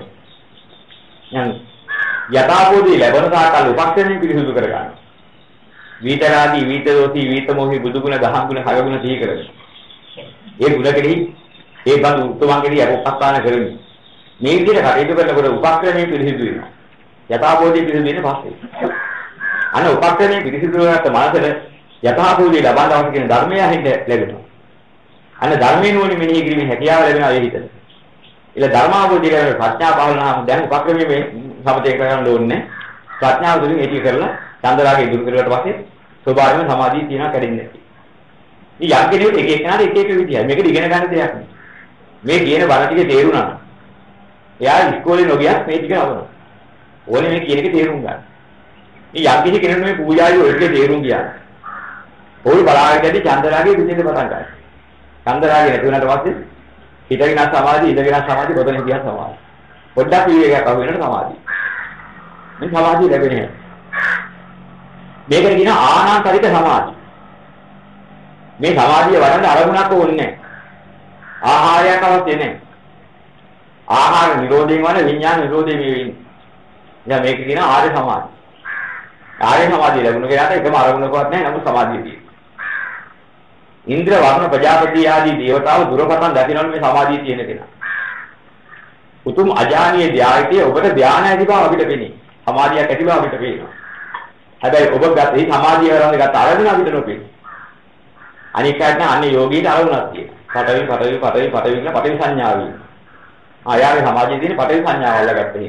යථාභූතයේ ලැබෙන තාකල් උපක්‍රමයේ පිරිසිදු කරගන්න. විතරාදී විතරෝසී විතමෝහි බුදුගුණ දහම් ගුණ හය ගුණ සිහි කරගන්න. ඒ ගුණ කෙරෙහි ඒ බඳු උතුමන් කෙරෙහි අපස්ථාන කරමින් මේ විදිහට කටයුතු කරනකොට උපක්‍රමයේ පිරිසිදු වෙනවා. යථාභූතයේ පිරිසිදු වෙන්නේ පස්සේ. අන්න උපක්‍රමයේ පිරිසිදු වෙනත් මානසල යථාභූතයේ ලබන අවශ්‍ය කියන ධර්මය හිත ලැබෙනවා. අන්න ධර්මයේ නුවණ මෙනෙහි කිරීමේ හැකියාව ලැබෙනවා ඒ හිතට. ඊළ ධර්මාභූතයේ ලැබෙන ප්‍රඥා පහළනාම දැන් උපක්‍රමයේ මේ සමතේ කරන්න ඕනේ. ප්‍රඥාව තුළින් ඒක කරලා චන්දරාගේ දුරු කරුවට පස්සේ ස්වභාවයෙන්ම සමාධිය තියනවා කැඩෙන්නේ නැති. ඉතින් යම් කෙනෙකුට එක එකනාට එක එක විදියයි. මේක ඉගෙන ගන්න දෙයක් නෙවෙයි. මේ කියන බණ ටික තේරුණා නම් එයා ඉස්කෝලේ නොගියත් මේ ටික අවබෝධ. ඕනේ මේ කියන එක තේරුම් ගන්න. ඉතින් යම් කිසි කෙනෙකුට මේ පූජාවේ ඔය ටික තේරුම් ගියා. ඕල් බලාගෙනදී චන්දරාගේ විදිහට පටන් ගන්නවා. චන්දරාගේ නැති වුණාට පස්සේ හිතගෙන සමාධිය, ඉඳගෙන සමාධිය, පොතෙන් කියන සමාධිය. පොඩ්ඩක් විවේකයක් අහු වෙනකොට සමාධිය. මේ සමාධිය ලැබෙන්නේ නැහැ. මේකට කියන ආනාපානික සමාධිය. මේ සමාධිය වඩන්න අරමුණක් ඕනේ නැහැ. ආහාරයක් අවශ්‍ය නැහැ. ආහාර නිරෝධයෙන් වන විඥාන නිරෝධයෙන් මේ වෙන්නේ. දැන් මේක කියන ආර්ය සමාධිය. ආර්ය සමාධිය ලැබුණ කෙනාට එකම අරමුණකවත් නැහැ. නමුත් සමාධිය තියෙනවා. ඉන්ද්‍ර වර්ණ ප්‍රජාපති ආදී දේවතාවු දුරකටන් දකින්න මේ සමාධිය තියෙන කෙනා. උතුම් අජානීය ධායතිය ඔබට ධානය ඇති බව අපිට පෙනේ. සමාධියක් ඇති බව අපිට පේනවා. හැබැයි ඔබ ගත මේ සමාධිය වරන් ගත අරමුණ අපිට නොපෙනේ. අනික කාට අන්නේ යෝගීට අරමුණක් තියෙනවා. පඨවි සංඥාවයි. යාගේ සමාධියේ තියෙන පඨවි සංඥාව අල්ලගත්තා.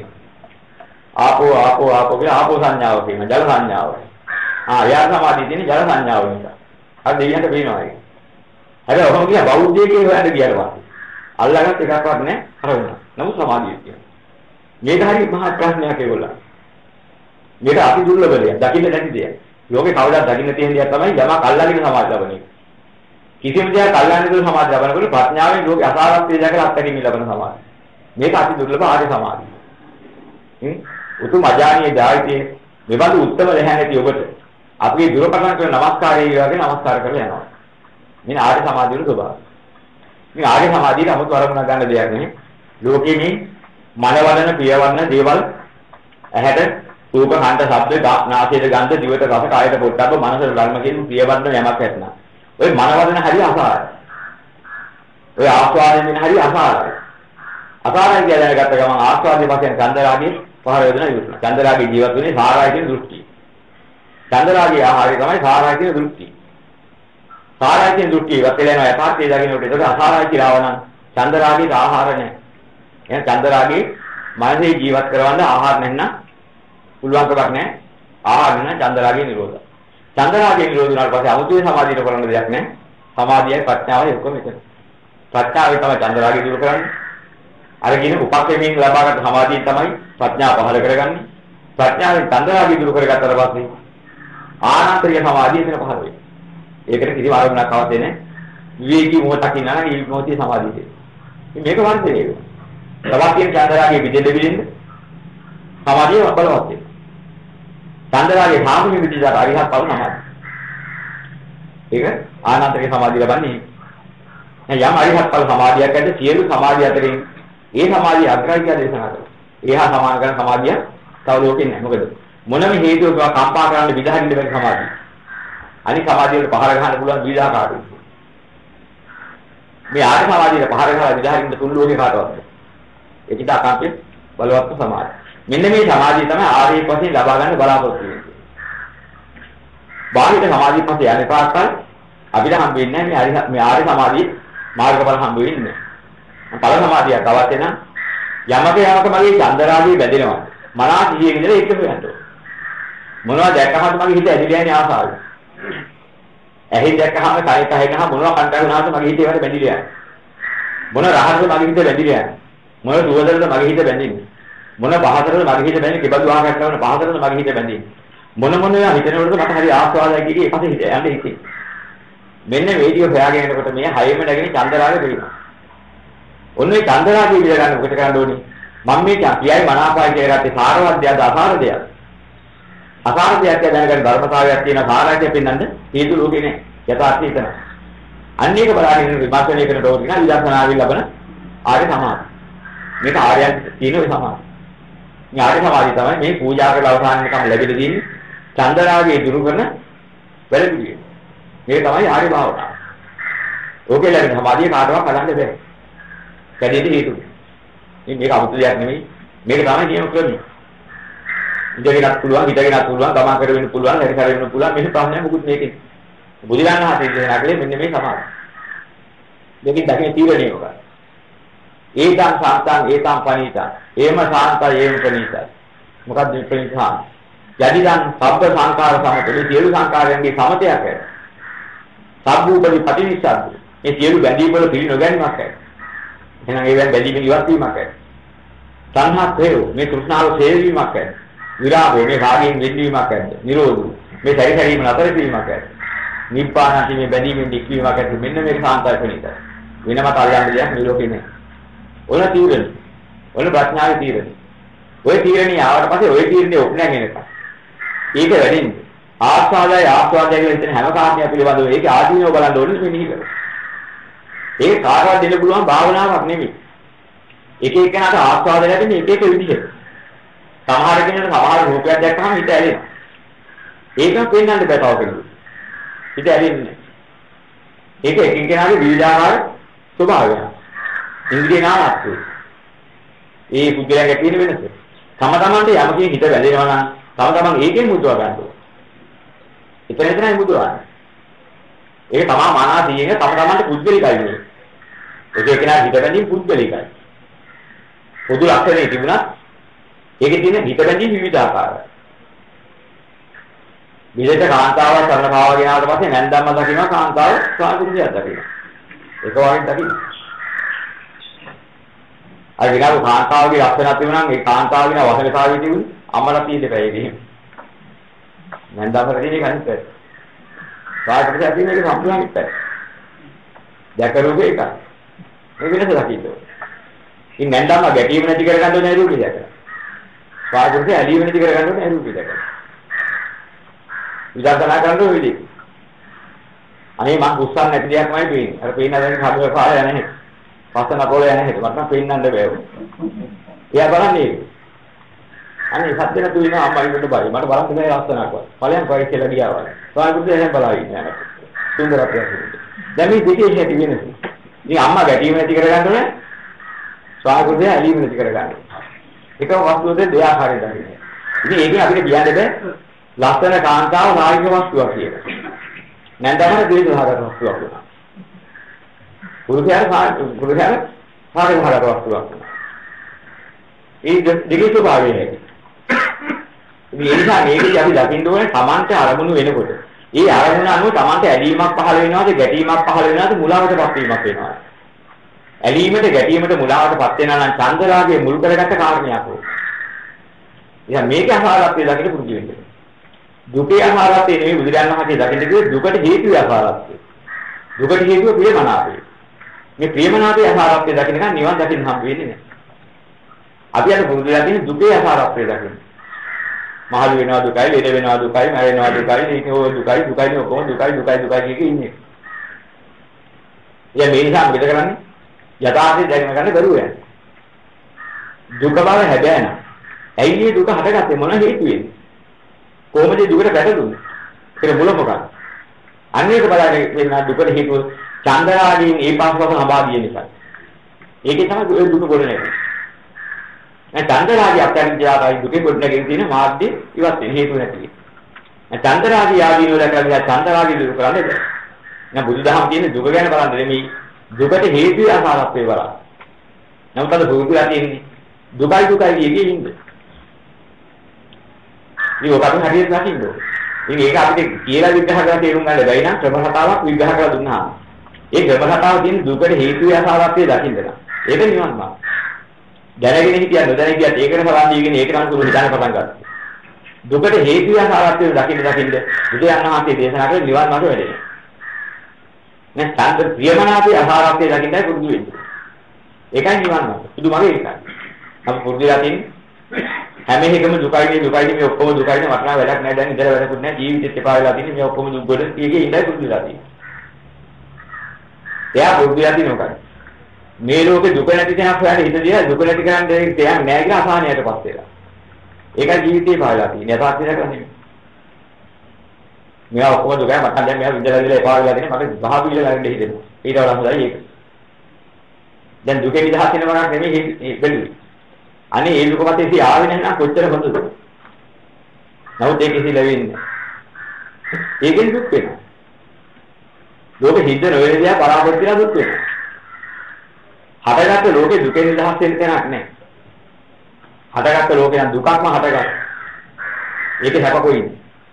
ආපෝ කියලා ආපෝ සංඥාව කියනවා. ජල සංඥාව. යා සමාධියේ තියෙන ජල සංඥාව නිසා. අර දෙවියන්ට පේනවා ඒක. හැබැයි ඔහොම කියන බෞද්ධයෙක්ගේ හොයන්න ගියාට පස්සේ අල්ලගත් එකක්වත් නැහැ අරමුණ. නමුත් සමාධිය තියෙනවා. මේක හරිය මහා ප්‍රශ්නයක් ඒගොල්ලෝ. මේක අති දුර්ලභ දෙයක්. දකින්න නැති දෙයක්. යෝගේ කවදාවත් දකින්න තියෙන දෙයක් තමයි යමක් අල්ලාගෙන සමාධිය ලබන එක. කිසිම දෙයක් අල්ලාගෙන දුර සමාධිය ලබනකොට ප්‍රඥාවෙන් යෝගේ අසාරත්වයේ දැකලා අත්දැකීම ලබන සමාධිය. මේක අති දුර්ලභ ආර්ය සමාධිය. උතුම් අජානීය ධායිතේ මෙබඳු උත්තම ලැහැ නැති ඔබට අපේ දුරකටන කරන නමස්කාරය වගේ නමස්කාර කරලා යනවා. මේ ආර්ය සමාධිය වල ස්වභාවය. මේ ආර්ය සමාධියට 아무ත් වරමුණ ගන්න දෙයක් නෙමෙයි. ලෝකයේ මේ මනවදන ප්‍රියවන්න දේවල් ඇහැට රූප, කණ්ඩ, ශබ්ද, නාසයට ගන්ධ, දිවට රස, කායට පොට්ටබ්බ, මනසට ධර්ම කියන ප්‍රියවන්න යමක් ඇතනම්. ඔය මනවදන හරිය අසාරයි. ඔය ආස්වාදයෙන් වෙන හරිය අසාරයි. අසාරයි කියලා දැනගත්ත ගමන් ආස්වාදයේ වශයෙන් චන්දරාගේ පහර වේදනා ඉවරයි. චන්දරාගේ ජීවත් වෙන්නේ සාරයි කියන දෘෂ්ටිය. චන්දරාගේ ආහාරය තමයි සාරයි කියන දෘෂ්ටිය. සාරයි කියන දෘෂ්ටිය ඉවත් වෙලා යනවා යථාර්ථය දකින්නකොට ඒක අසාරයි කියලා ආවනම් චන්දරාගේ ආහාර නැහැ. එහෙනම් චන්දරාගේ මනසේ ජීවත් කරවන්න ආහාර නැත්නම් පුළුවන් කමක් නැහැ. ආහාර නැත්නම් චන්දරාගේ නිරෝධය. චන්දරාගේ නිරෝධ වුණාට පස්සේ 아무තේ සමාධියට කරන්න දෙයක් නැහැ. සමාධියයි ප්‍රඥාවයි ඔක්කොම එකයි. ප්‍රඥාවෙන් තමයි චන්දරාගේ දුරු කරන්නේ. අර කියන උපක්‍රමයෙන් ලබාගත් සමාධිය තමයි ප්‍රඥාව පහළ කරගන්නේ. ප්‍රඥාවෙන් චන්දරාගේ දුරු කරගත්තට පස්සේ ආනන්තරිය සමාධිය එතන පහළ වෙනවා. ඒකට කිසි ආරම්භයක් අවශ්‍ය නැහැ. විවේකී මොහොතක් ඉන්නා නම් ඒ මොහොතේ සමාධිය තියෙනවා. මේක වර්ධනය වෙනවා. තවත් චන්දරාගේ විදෙන්න සමාධිය බලවත් වෙනවා. චන්දරාගේ සාමුණු විදිහට අරිහත් ඵල සමාධිය. ඒක ආනන්තරිය සමාධිය ලබන්නේ. යම් අරිහත් ඵල සමාධියක් ඇද්ද සියලු සමාධිය අතරින් ඒ සමාධිය අග්‍රයි කියලා දේශනා කරනවා. ඒහා සමාන කරන සමාධිය තව ලෝකෙන්නේ නැහැ. මොකද මොනම හේතුවක කම්පා කරන්න විදහාරින්න බැරි සමාධිය. අනිත් සමාධිය වල පහර ගන්න පුළුවන් විවිධාකාරයි. මේ ආර්ය සමාධියට පහර ගහලා විදහාරින්න තුන් ලෝකේ කාටවත්. ඒකිට අකම්පිත බලවත් සමාධිය. මෙන්න මේ සමාධිය තමයි ආර්ය වශයෙන් ලබා ගන්න බලාපොරොත්තු වෙන්නේ. බාහිර සමාධිය පස්සේ යන්නේ පාස්කල් අපිට හම්බ වෙන්නේ නැහැ මේ ආර්ය සමාධිය මාර්ගඵල හම්බ වෙන්නේ. ඵල සමාධියක් අවශ්‍ය නම් යමක මගේ චන්දරාගය බැඳෙනවා. මනස සිහියෙන් ඉඳලා ඒක හොයන්න ඕන. මොනවා දැක්කහම මගේ හිත ඇදිලා යන්නේ ආසාවෙන්. ඇහි දැක්කහම කය කහනහම මොනවා කන්ටරුණාද මගේ හිතේ වල බැඳිලා යන්නේ. මොන රහසද මගේ හිත බැඳිලා යන්නේ. මොන දුවදරද මගේ හිත බැඳින්නේ. මොන පහතරද මගේ හිත බැඳින්නේ. කෙබඳු ආකාරයක් කරන පහතරද මගේ හිත බැඳින්නේ. මොන හිතනකොටද මට හරි ආස්වාදයක් ගියේ එකපස්සේ හිත යන්නේ හිතේ. මෙන්න වීඩියෝ හොයාගෙන යනකොට මේ හයෙම නැගෙන චන්දරාගය පේනවා. ඔන්න ඒ චන්දරාගය විඳ ගන්න මොකද කරන්න ඕනේ? මම මේ කියයි මනාපයි කියලා ගත්තේ සාරවත්යද අසාරදයද? අසාරදයක් දැනගන්න ධර්මතාවයක් තියෙන සාරාජ්‍ය පෙන්වන්න හේතු ලෝකේ නෑ. යථාර්ථය එතන. අන්න ඒක බලාගෙන විමර්ශනය කරන ඕක නා විදර්ශනාවෙන් ලබන ආර්ය සමාධි. මේක ආර්යයන් තියෙන ඔය සමාධි. මේ ආර්ය සමාධිය තමයි මේ පූජා කරලා අවසාන වෙනකම් ලැබෙලා තියෙන්නේ. චන්දරාගය දුරු කරන වැඩපිළිවෙල. මේ තමයි ආර්ය භාවනාව. ඕකේ ලැබෙන සමාධිය කාටවත් හදන්න බෑ. කැඩෙන්න හේතුව. මේක අමුතු දෙයක් නෙමෙයි. මේක තමයි නියම ක්‍රමය. ඉඳගෙනත් පුළුවන්, හිටගෙනත් පුළුවන්, ගමන් කරවෙන්න පුළුවන්, හරි කරවෙන්න පුළුවන්. මේක ප්‍රශ්නයක් මොකුත් මේකේ. බුදුරජාණන් වහන්සේ දේශනා කළේ මෙන්න මේ සමාධිය. මේකෙන් දකින තීරණය මොකක්ද? ඒතං සාන්තං ඒතං පනීතං. ඒම සාන්තය ඒම පනීතයි. මොකක්ද මේ පනීතං? යදිදං සබ්බ සංකාර සමතේ සියලු සංකාරයන්ගේ සමතයක් ඇත. සබ්බූපදී පටිවිස්සද්ද. මේ සියලු බැඳීම් වල පිළි නොගැනීමක් ඇත. එහෙනම් ඒවෙන් බැඳීම් ඉවත් වීමක් ඇත. සංහත්ය මේ තෘෂ්ණාව සේවීමක් ඇත. විරාගය මේ රාගයෙන් වෙන්වීමක් ඇත. නිරෝධය මේ සැරිසැරීම නතර වීමක් ඇත. නිබ්බානති මේ බැඳීමෙන් දික්වීමක් ඇත. මෙන්න මේක සාන්තය පණිතයි. වෙනමත අල්ලන්න දෙයක් මේ ලෝකේ නැහැ. ඔන තීරණ. ඔන ප්‍රඥාවේ තීරණ. ඔය තීරණිය ආවට පස්සේ ඔය තීරණේ ඔප්නෑ කියනක. ඒක වැඩින්නේ. ආස්වාදය කියලා හිතන හැම කාර්යයක් පිළිබඳව ඒක ආදීනව බලන්න ඕනේ මේ නිහිර. ඒක කාටවත් දෙන්න පුළුවන් භාවනාවක් නෙමෙයි. එක එකනට ආස්වාදය ලැබෙන්නේ එක එක විදිහට. සමහර කෙනෙකුට සමහර රූපයක් දැක්කම හිත ඇලෙනවා. ඒක පෙන්වන්න බෑ තව කෙනෙකුට. හිත ඇලෙන්නේ. ඒක එකින් කෙනාගේ විවිධාකාර ස්වභාවය. ඉන්ද්‍රිය නාමත්වය. ඒ පුද්ගලයාගේ තියෙන වෙනස. තම තමන්ට යමකින් හිත වැළෙනවා නම් තම තමන් ඒකෙන් මුදවා ගන්න ඕනේ. එතනයි මුදවන්නේ. ඒක තමයි මානසිකයෙන් තම තමන්ට පුද්ගලිකයි නේ. ඒක කෙනා හිත බැඳීම් පුද්ගලිකයි. පොදු ලක්ෂණේ තිබුණත් ඒකේ තියෙන හිත බැඳීම් විවිධාකාරයි. විදේශ කාන්තාවක් කරන භාව ගෙනාවට පස්සේ නැන්දම්ම දකින්න කාන්තාව සාධුරියක් දකින්න. ඒක වගේ දකින්න. අර විනාව කාන්තාවගේ ලක්ෂණ තිබුණා නම් ඒ කාන්තාවගේ වසනතාවයේ තිබුණ අම්මලා තියෙන්න බෑ ඒක එහෙම. නැන්දම්ම රෙදි කනිට. සාධුරියක් ඇති මේක සම්පූර්ණයි ඉතින්. දැකරුවේ ඒක. මේ වෙනස දකින්න. ඉතින් නැන්දම්ම ගැටීම නැති කරගන්න ඕනේ රූපේ දැකලා. සාධුරිය ඇලීම නැති කරගන්න ඕනේ රූපේ දැකලා. විදර්ශනා කරන ඔය විදිහ. අනේ මං උස්සන්න නැති දෙයක් තමයි පේන්නේ. අර පේන දැන් කඩුව පාර යන්නේ නැහැ. පස්සන පොළ යන්නේ නැහැ. මට නම් පේන්නන්න බෑ. එයා බලන්නේ. අනේ සත්‍යන තුන අම්මයි මුඩ බයි. මට බලන්න බෑ ලස්සනක් වත්. ඵලයන් කොයි කියලා ගියා වගේ. සාගුරුද එහෙම බලාගෙන ඉන්නේ. සුන්දරත්වයක්. දැන් මේ දෙකේ ඇති වෙනස. ඉතින් අම්මා ගැටීම නැති කරගන්න ඕනේ. සාගුරුද ඇලීම නැති කරගන්න. එකම වස්තුවේ දෙආකාරයෙන් දකින්න. ඉතින් ඒකෙන් අපිට කියන්න බෑ ලස්සන කාන්තාව නායික වස්තුවක් කියලා. නැන්දමර දේශහාරක වස්තුවක් වුණා. පුරුෂයාට සාරහාරක වස්තුවක් වුණා. ඒ දෙකේ ස්වභාවය නේද? ඉතින් ඒ නිසා මේකදී අපි දකින්න ඕනේ Tamante අරමුණු වෙනකොට. ඒ අරමුණ අනුව Tamante ඇලීමක් පහළ වෙනවද, ගැටීමක් පහළ වෙනවද, මුලාවටපත් වීමක් වෙනවද? ඇලීමට, ගැටීමට, මුලාවටපත් වෙනවා නම් චන්දරාගයේ මුල් කරගත්ත කාරණයක් ඕක. ඉතින් මේක අහාරත්වය දකින්න පුරුදු වෙන්න. දුකේ ආහාරات නෙමෙයි බුදුරජාණන් වහන්සේ දකින්න කිව්වේ දුකට හේතු ආහාරات. දුකට හේතුව ප්‍රියමනාපය. මේ ප්‍රියමනාපයේ ආහාරات දකින්න නම් නිවන් දකින්න හම් වෙන්නේ නැහැ. අපි අර බුදුරජාණන් කියන්නේ දුකේ ආහාරات දකින්න. මහලු වෙනවා දුකයි, ලෙඩ වෙනවා දුකයි, මැරෙනවා දුකයි, මේක හොය දුකයි, දුකයි ඔක්කොම දුකයි කියකින් ඉන්නේ. එයා මේ නිසා මොකද කරන්නේ? යථාර්ථය දැනගෙන ගන්න බැරුව යන්නේ. දුක බව හැබැයි නෑ. ඇයි මේ දුක හටගත්තේ මොන හේතුවෙන්ද? කොහොමද දුකට වැටෙන්නේ? ඒක මුල මොකක්ද? අන්නේක බලන්නේ වෙන දුකට හේතුව චන්දරාගයෙන් ඒ පාස්වක හඹා ගිය නිසා. ඒකේ තමයි ඔය දුක ගොඩ නැගෙන්නේ. දැන් චන්දරාගය අත්‍යන්තයයි දුකේ ගොඩ නැගෙන්න තියෙන මාර්ගය ඉවත් වෙන හේතුව නැති. දැන් චන්දරාගය ආදීනෝ දැකලා චන්දරාගය දුරු කරන්නේ බෑ. දැන් බුදුදහම කියන්නේ දුක ගැන බලන්න නෙමෙයි. දුකට හේතු ආකාරත්වයේ බලන්න. නමුත් අද බුදුලා කියන්නේ දුකයි කියකින් ඉන්නේ. මේ ඔකට හරියට දකින්න ඕනේ. ඉතින් ඒක අපිට කියලා විග්‍රහ කරලා තේරුම් ගන්න බැයි නම් ක්‍රමහතාවක් විග්‍රහ කරලා දුන්නා. ඒ ක්‍රමහතාව කියන්නේ දුකට හේතු ආකාරත්වයේ දකින්න නම්. ඒක නිවන් මාර්ගය. දැනගෙන හිටියා නොදැන හිටියත් ඒකට බලන් දීගෙන ඒකට අනුකූලව හිතන්න පටන් ගන්නවා. දුකට හේතු ආකාරත්වයේ දකින්න බුදුන් වහන්සේ දේශනා කරේ නිවන් මාර්ගය වැඩේ. නේ සාන්ත ප්‍රියමනාපේ ආකාරත්වයේ දකින්නයි පුරුදු වෙන්නේ. ඒකයි නිවන් මාර්ගය. පුදුමගේ ඒකයි. අපි පුරුදුලා තියෙන්නේ හැම එකම දුකයි මේ ඔක්කොම දුකයිනේ වටනා වැඩක් නැහැ දැන් ඉඳලා වැඩකුත් නැහැ ජීවිතෙත් එපා වෙලා තියෙන්නේ මේ ඔක්කොම දුක් වල ඒකේ ඉඳලා පුරුදුලා තියෙන්නේ. එයා පුරුදුලා තියෙන මොකද? මේ ලෝකේ දුක නැති තැනක් හොයන්න හිත දිහා දුක නැති කරන්න දෙයක් නැහැ කියලා අසහනයටපත් වෙලා. ඒකයි ජීවිතේ පායලා තියෙන්නේ. යථාර්ථය කරන්නේ. මෙයා ඔක්කොම දුකයි මට දැන් මෙයා විඳලා එපා වෙලා තියෙන්නේ මට බහ පිළිලා ගන්න හිතෙනවා. ඊට වඩා හොඳයි ඒක. දැන් දුකේ නිදහස් වෙනවා නෙමෙයි බැලුවේ. අනේ ඒ දුක මත ඉති ආවේ නැත්නම් කොච්චර හොඳද? නමුත් ඒක ඉති ලැබෙන්නේ. ඒකෙන් දුක් වෙනවා. ලෝකෙ හිත නොවේදියා පරාපොත් කියලා දුක් වෙනවා. හටගත්ත ලෝකේ දුකෙන් නිදහස් වෙන්න තැනක් නැහැ. හටගත්ත ලෝකේ නම් දුකක්ම හටගත්තා. ඒකේ සැප කොයිද?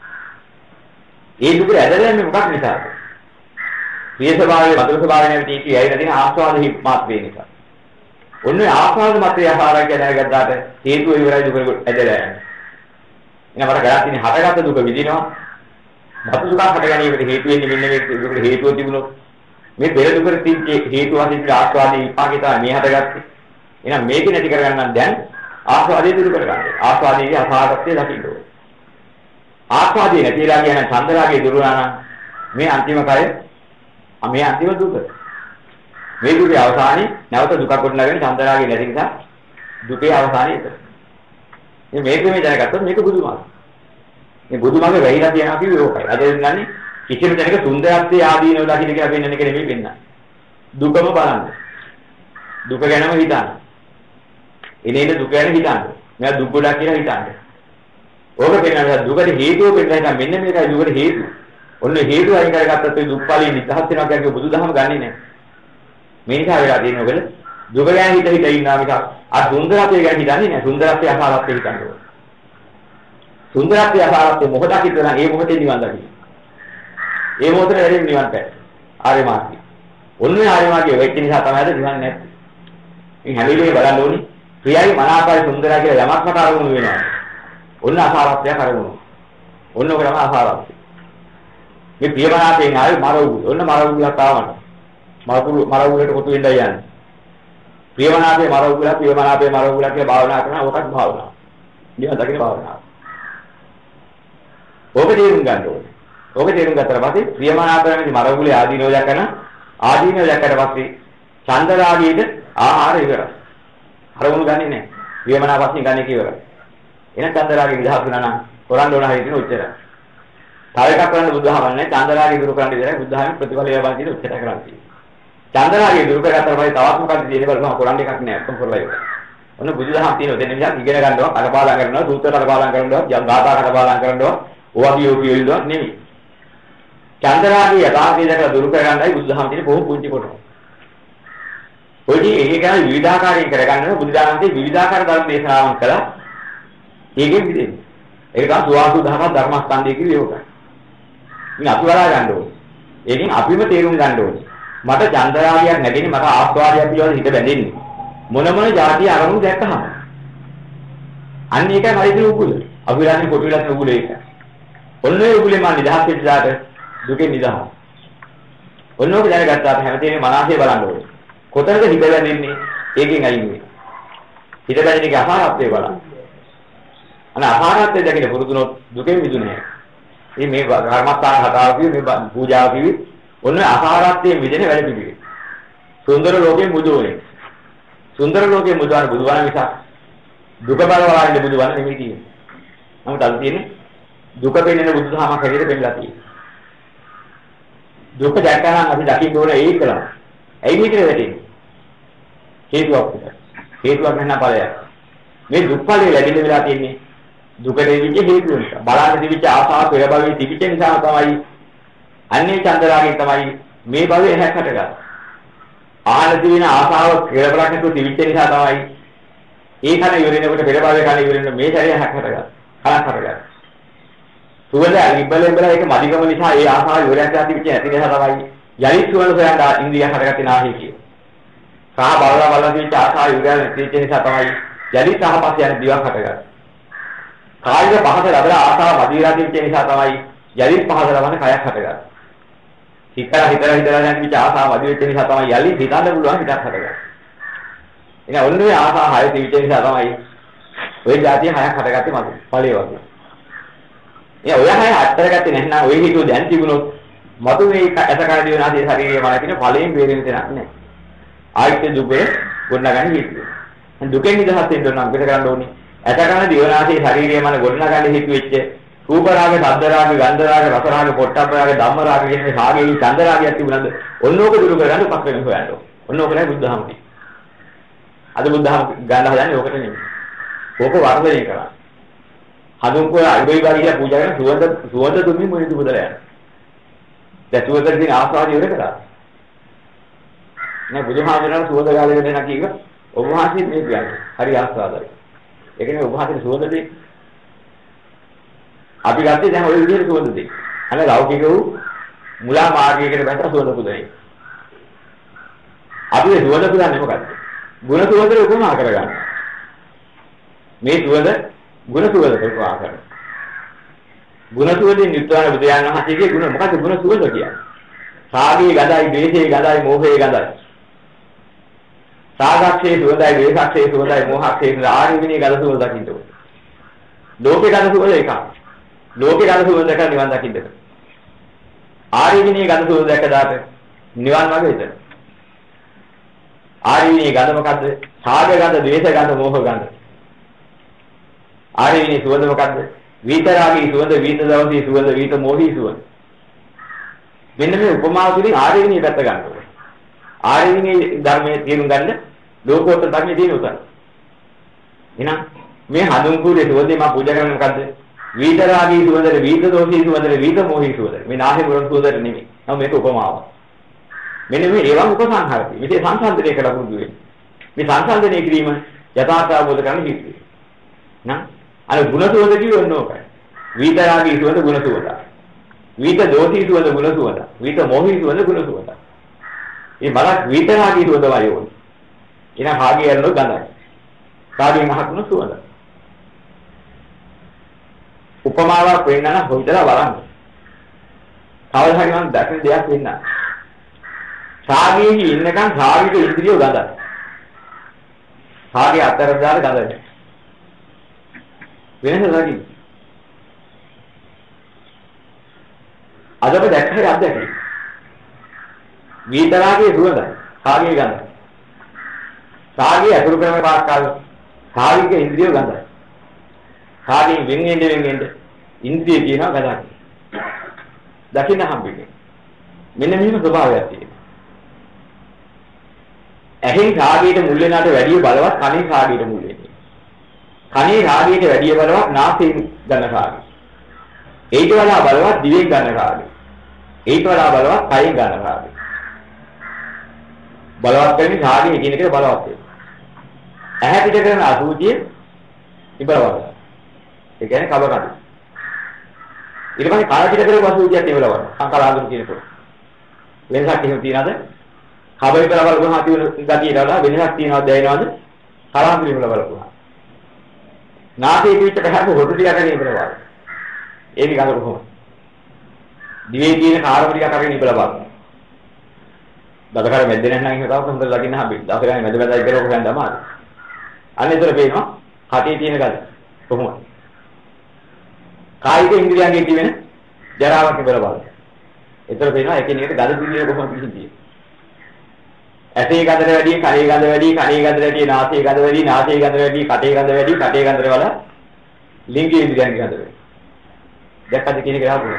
ඒ දුක ඇදලා මොකක් නිසාද? ප්‍රිය ස්වභාවයේ මధుර ස්වභාවය නැති කී ඇයිලා තියෙන ආස්වාද හිප්මාත් වේ නිසා. ඔන්නේ ආස්වාද මතය ආහාරය කියලා ගත්තාට හේතුව ඉවරයි දුක ඇදලා යන්නේ. එහෙනම් අපර ගලා තියෙන හටගත්ත දුක විඳිනවා. මතු දුක හට ගැනීමට හේතු වෙන්නේ මෙන්න මේ දුකට හේතුව තිබුණොත් මේ පෙර දුකට තිබ්බ හේතුව වශයෙන් ආස්වාදයේ විපාකේ තමයි මේ හටගත්තේ. එහෙනම් මේක නැති කරගන්න දැන් ආස්වාදයේ දුරු කරගන්න. ආස්වාදයේ අසහාගතය දකින්න ඕනේ. ආස්වාදයේ නැතිලා කියන චන්දරාගේ දුරු වුණා නම් මේ අන්තිම කය මේ අන්තිම දුක. මේ දුකේ අවසානයේ නැවත දුකක් ගොඩනගගෙන චන්දරාගේ නැති නිසා දුකේ අවසානයේ ඒක. මේක මේ දැනගත්තොත් මේක බුදුමාර්ගය. මේ බුදුමාර්ගය වෙයිලා තියනවා කිව්වේ ඕකයි. අද දෙන්නන්නේ කිසිම තැනක සුන්දරත්වයේ ආදීනව දකින්න කියලා වෙන්නන්නේ කියලා නෙමෙයි වෙන්න. දුකම බලන්න. දුක ගැනම හිතන්න. එනේන දුක ගැන හිතන්න. මෙයා දුක් ගොඩක් කියලා හිතන්න. ඕක පේනවා දුකට හේතුව පෙන්නලා මෙන්න මේකයි දුකට හේතුව. ඔන්න හේතුව අයින් කරගත්තත් ඒ දුක් ඵලෙ නිදහස් වෙනවා කියන්නේ බුදුදහම ගන්නෙ නෑ. මේ නිසා වෙලා තියෙන ඔබල දුක ගැන හිත ඉන්නා මිසක් අර සුන්දරත්වය ගැන හිතන්නේ නෑ. සුන්දරත්වය අසාරත්වය හිතන්නේ. සුන්දරත්වය අසාරත්වය මොකටද හිතනවා ඒ මොහොතේ නිවන් දකින්න. ඒ මොහොතේ වැඩි නිවන් පෑ. ආර්ය මාර්ගය. ඔන්නේ ආර්ය මාර්ගය වෙච්ච නිසා තමයි අද නිවන් නැත්තේ. මේ හැම වෙලේම බලන්න ඕනි ප්‍රියයි මනාපයි සුන්දරයි කියලා යමක් මත අරමුණු වෙනවා. ඔන්න අසාරත්වය කරගුණා. ඔන්න ඔක තමයි අසාරත්වය. මේ ප්‍රියමනාපයෙන් ආවේ මරවුල. ඔන්න මරවුලක් ආවම. මරවුලට කොටු වෙන්නයි යන්නේ. ප්‍රියමනාපේ මරවුල කියලා භාවනා කරනවා. ඔකත් භාවනාව. නිවන් දකින්න භාවනාව. ඔබ තේරුම් ගන්න ඕනේ. ඔබ තේරුම් ගත්තට පස්සේ ප්‍රියමනාපයෙන් මරවුලේ ආදීනව දක්වන ආදීනව දැක්කට පස්සේ චන්දරාගයේද ආහාර ඉවරයි. අරමුණු ගන්නෙ නැහැ. ප්‍රියමනාපයෙන් ගන්න එක ඉවරයි. එහෙනම් චන්දරාගේ විදහාර වුණා නම් හොරන්න ඕන හරියට උච්චරයි. තව එකක් කරන්න බුදුදහම නැහැ. චන්දරාගේ දුරු කරන්න ඉවරයි. බුදුදහමේ ප්‍රතිඵල ලබා ගන්න උච්චර කරන්නේ. චන්දරාගේ දුරු කරගත්තට පස්සේ තවත් මොකක්ද තියෙන්නේ බලන්න කරන්න එකක් නැහැ. ඔක්කොම කරලා ඉවරයි. ඔන්න බුදුදහම තියෙන දෙන්න නිසා ඉගෙන ගන්නවා, අරපාලම් කරනවා, සූත්‍ර අරපාලම් කරනවා, ගාථා අරපාලම් කරනවා, ඕවාගේ කියනවා නෙමෙයි. චන්දරාගේ යථාර්ථය දැකලා දුරු කරගන්නයි බුදුදහම තියෙන බොහෝ පුංචි කොට. ඔයදී ඒක ගැන විවිධාකාරයෙන් කරගන්නවා බුදුදහමේ විවිධාකාර ධර්ම දේශනාවන් කළා. ඒකෙන් විදෙන්නේ. ඒක තමයි සුවාසු දහම ධර්මස්කන්ධය කියන්නේ ඒකයි. ඉතින් අපි වඩා ගන්න ඕනේ. ඒකෙන් අපිම තේරුම් ගන්න ඕනේ. මට චන්දරාගයක් නැගෙන්නේ මට ආස්වාදයක් පිළිබඳ හිත බැඳෙන්නේ. මොන જાතිය අරමුණු දැක්කහම. අන්න ඒකයි මරිදි උගුල. අභිරාමී කොට විලක් උගුල ඒක. ඔන්න ඒ උගුලේ මම නිදහස් වෙච්ච දාට දුකෙන් නිදහස්. ඔන්න ඔක දැනගත්තාට හැමතේම මනසේ බලන්න ඕනේ. කොතනද හිත බැඳෙන්නේ? ඒකෙන් අයින් වෙන්න. හිත බැඳෙන එක අසාරත්වයේ බලන්න. අනේ අසාරත්වයේ දැකින පුරුදුනොත් දුකෙන් මිදුනේ. ඉතින් මේ කර්මස්ථාන හදාව කිව්වේ මේ පූජාව කිව්වේ ඔන්න අසාරත්වයේ මිදෙන වැඩ පිළිවෙල. සුන්දර ලෝකේ මුදුනේ. සුන්දර ලෝකේ මුදවන බුදුවන නිසා දුක බලවලා ඉන්න බුදුවන නෙමෙයි තියෙන්නේ. නමුත් අද තියෙන්නේ දුක පෙන්වන බුදුදහමක් හැටියට පෙන්නලා තියෙන්නේ. දුක දැක්කම අපි දකින්න ඕන ඒකලම. ඇයි මේකද වෙන්නේ? හේතුවක් විතරයි. හේතුවක් නැත්නම් ඵලයක්. මේ දුක් ඵලය ලැබෙන්න වෙලා තියෙන්නේ දුක දෙවිච්ච හේතුව නිසා. බලන්න දෙවිච්ච ආසාව පෙර භවයේ තිබිච්ච නිසා තමයි අන්නේ චන්දරාගයෙන් තමයි මේ භවයේ හැකට ගන්න. ආහන දින ආසාව කෙලවරක් නැතුව තිවිච්ච නිසා තමයි ඒ කන ඉවරිනකොට පෙර භවයේ කන ඉවරින මේ ශරීරය හැකට ගන්න. කලක් කරගන්න. සුවඳ ඉබ්බල ඒක මදිකම නිසා ඒ ආසාව ඉවරයක් ඇති වෙච්ච නැති නිසා තමයි යලිත් සුවඳ හොයන්න ඉන්ද්‍රිය හටගත්තේ නැහැ කියේ. සහ බලලා තියෙච්ච ආසාව ඉවරයක් නැති වෙච්ච නිසා තමයි යලිත් සහපස් යන දිවක් හටගන්නේ. කායික පහස ලැබලා ආසාව මදිලා තියෙච්ච නිසා තමයි යලිත් පහස ලබන කයක් හටගන්නේ. හිතලා දැන් විච ආසාව වැඩි වෙච්ච නිසා තමයි යලි හිතන්න පුළුවන් හිතක් හටගන්නේ. එහෙනම් ඔන්නේ ආසාව හය තිවිච්ච නිසා තමයි ওই જાතිය හයක් හටගත්තේ මතු ඵලයේ වගේ. ඒ ඔය හය අත්තර ගත්තේ නැත්නම් ඔය හිතුව දැන් තිබුණොත් මතු මේ ඇසකර දිවනාදී ශරීරයේ මන කියන ඵලයෙන් බේරෙන්න දෙයක් නැහැ. ආයිත් දුකේ ගොඩනගන්නේ හිතුවේ. දැන් දුකෙන් නිදහස් වෙන්න ඕන නම් පිට කරන්න ඕනේ. ඇසකර දිවනාදී ශරීරයේ මන ගොඩනගන්නේ හිතුවෙච්ච රූප රාග, ශබ්ද රාග, ගන්ධ රාග, රස රාග, පොට්ටබ්බ රාග, ධම්ම රාග කියන මේ රාගයේ ඡන්ද රාගයක් තිබුණාද? ඔන්නෝක දුරු කරගන්න උපක් වෙන හොයන්න ඕන. ඔන්නෝක නෑ බුද්ධහම තියෙන්නේ. අද බුද්ධහම ගන්න හදන්නේ ඕකට නෙමෙයි. ඕක වර්ධනය කරා. හඳුන්කෝ අයිබයි ගාලිය පූජා කරන සුවඳ දුමින් මොනිද බුදලා යනවා. දැන් සුවඳ දින ආස්වාදය ඉවර කරා. නෑ බුදුහාමරණ සුවඳ ගාලිය දෙන්න කීක ඔබ වහන්සේ මේ කියන්නේ. හරි ආස්වාදයි. ඒ කියන්නේ ඔබ වහන්සේ සුවඳ දෙන්නේ අපි ගත්තේ දැන් ওই විදිහට සුවඳ දෙයි. අනේ ලෞකික වූ මුලා මාර්ගයකට බැස සුවඳ පුදන්නේ. අපි මේ සුවඳ පුදන්නේ මොකක්ද? ගුණ සුවඳට උපමා කරගන්න. මේ සුවඳ ගුණ සුවඳට උපමා කරගන්න. ගුණ සුවඳෙන් යුක්තවන බුදුයන් වහන්සේගේ ගුණ මොකද්ද ගුණ සුවඳ කියන්නේ? රාගයේ ගඳයි, ද්වේෂයේ ගඳයි, මෝහයේ ගඳයි. රාගක්ෂේ සුවඳයි, ද්වේෂක්ෂේ සුවඳයි, මෝහක්ෂේ සුවඳයි. ආරිවිනේ ගඳ සුවඳ දකින්න ඕනේ. ලෝකේ ගඳ සුවඳ එකක්. ලෝකේ ගඳ සුවඳ දැක නිවන් දකින්නද? ආරිවිනේ ගඳ සුවඳ දැක දාට නිවන් මාර්ගය විතර. ආරිවිනේ ගඳ මොකද්ද? රාග ගඳ, ද්වේෂ ගඳ, මෝහ ගඳ. ආරිවිනේ සුවඳ මොකද්ද? විතරාගී සුවඳ, විත දවසේ සුවඳ, විත මොහි සුවඳ. මෙන්න මේ උපමාව තුලින් ආරිවිනේ පැත්ත ගන්න ඕනේ. ආරිවිනේ ධර්මයේ තේරුම් ගන්න ලෝකෝත්තර ධර්මයේ තියෙන උතන. එහෙනම් මේ හඳුන්කුරේ සුවඳේ මම පූජා කරන්නේ මොකද්ද? විතරාගී සුවඳට, විත දෝෂී සුවඳට, විත මොහි සුවඳට. මේ නාහේ මුරන් සුවඳට නෙමෙයි. නම් මේක උපමාවක්. මෙන්න මේ ඒවම් උපසංහාරති. මේකේ සංසන්දනය කළ පුරුදු වෙන්නේ. මේ සංසන්දනය කිරීම යථාර්ථ අවබෝධ කරගන්න කිව්වේ. නම් අර ගුණ සුවඳ කියවන්න ඕකයි. විතරාගී සුවඳ ගුණ සුවඳ. විත දෝෂී සුවඳ ගුණ සුවඳ. විත මොහි සුවඳ ගුණ සුවඳ. මේ බලක් විතරාගී සුවඳ වයෝන. එන භාගය යනෝ ගඳයි. කාගේ මහත්ම සුවඳ. උපමාවක් වෙන්න නම් හොයදලා බලන්න. කවදා හරි මම දැකන දෙයක් වෙන්න. සාගයේ ඉන්නකන් සාගික ඉන්ද්‍රිය ගඳයි. සාගයේ අතර දාලා ගඳයි. වෙනස නැති. අද අපි දැක්කේ අත්දැකීම. විතරාගේ සුවඳයි. සාගයේ ගඳයි. සාගයේ අතුරු කරන පාස්කාල සාගික ඉන්ද්‍රිය ගඳයි. කාගෙන් වෙන්නේ ඉන්ද්‍රිය කියනවා ගඳක්. දකින්න හම්බෙන්නේ. මෙන්න මෙහෙම ස්වභාවයක් තියෙනවා. ඇහෙන් රාගයට මුල් වෙනාට වැඩිය බලවත් කනේ රාගයට මුල් වෙන්නේ. කනේ රාගයට වැඩිය බලවත් නාසයෙන් ගන්න රාගය. ඒකට වඩා බලවත් දිවෙන් ගන්න රාගය. ඒකට වඩා බලවත් කයෙන් ගන්න රාගය. බලවත් වෙන්නේ රාගය කියන එකට බලවත් වෙනවා. ඇහැ පිට කරන අසුචිය ඉබලවද. ඒ කියන්නේ කබ කඩු. ඊට පස්සේ කාය පිට කරපු අසුචියත් ඉබලවද. සංකලාඳුන කියනකොට. වෙනසක් එහෙම තියනද? කබ ඉබල බලපුවම ඇති වෙන ගතියට වඩා වෙනසක් තියනවද දැනෙනවද? කලාඳුන ඉබල බලපුවා. නාසයේ පිට පැහැපු හොටු ටික අරගෙන ඉබලවද. ඒක ගන්න කොහොමද? දිවේ තියෙන කාර්ම ටික අරගෙන ඉබල බලන්න. දඩකර මැද්දේ නැත්නම් එහෙම තව හොඳට ලගින්න හම්බෙන්නේ. දවස් ගානේ මැද මැදයි කියලා ඔක ගන්න අමාරුයි. අන්න ඒතර පේනවා කටේ තියෙන ගඳ. කොහොමද? කායික ඉන්ද්‍රියයන්ගේ තියෙන ජරාවක් ඉබල බලන්න. ඒතර පේනවා එකිනෙකට ගඳ පිළිවෙල කොහොමද කියන්නේ. ඇසේ ගඳට වැඩි, කනේ ගඳ වැඩි, කනේ ගඳට වැඩි, නාසයේ ගඳ වැඩි, නාසයේ ගඳ වැඩි, කටේ ගඳ වැඩි, කටේ ගඳට වඩා ලිංගික ඉන්ද්‍රියයන්ගේ ගඳ වැඩි. දැක්කද කියන එක ගහපුවා.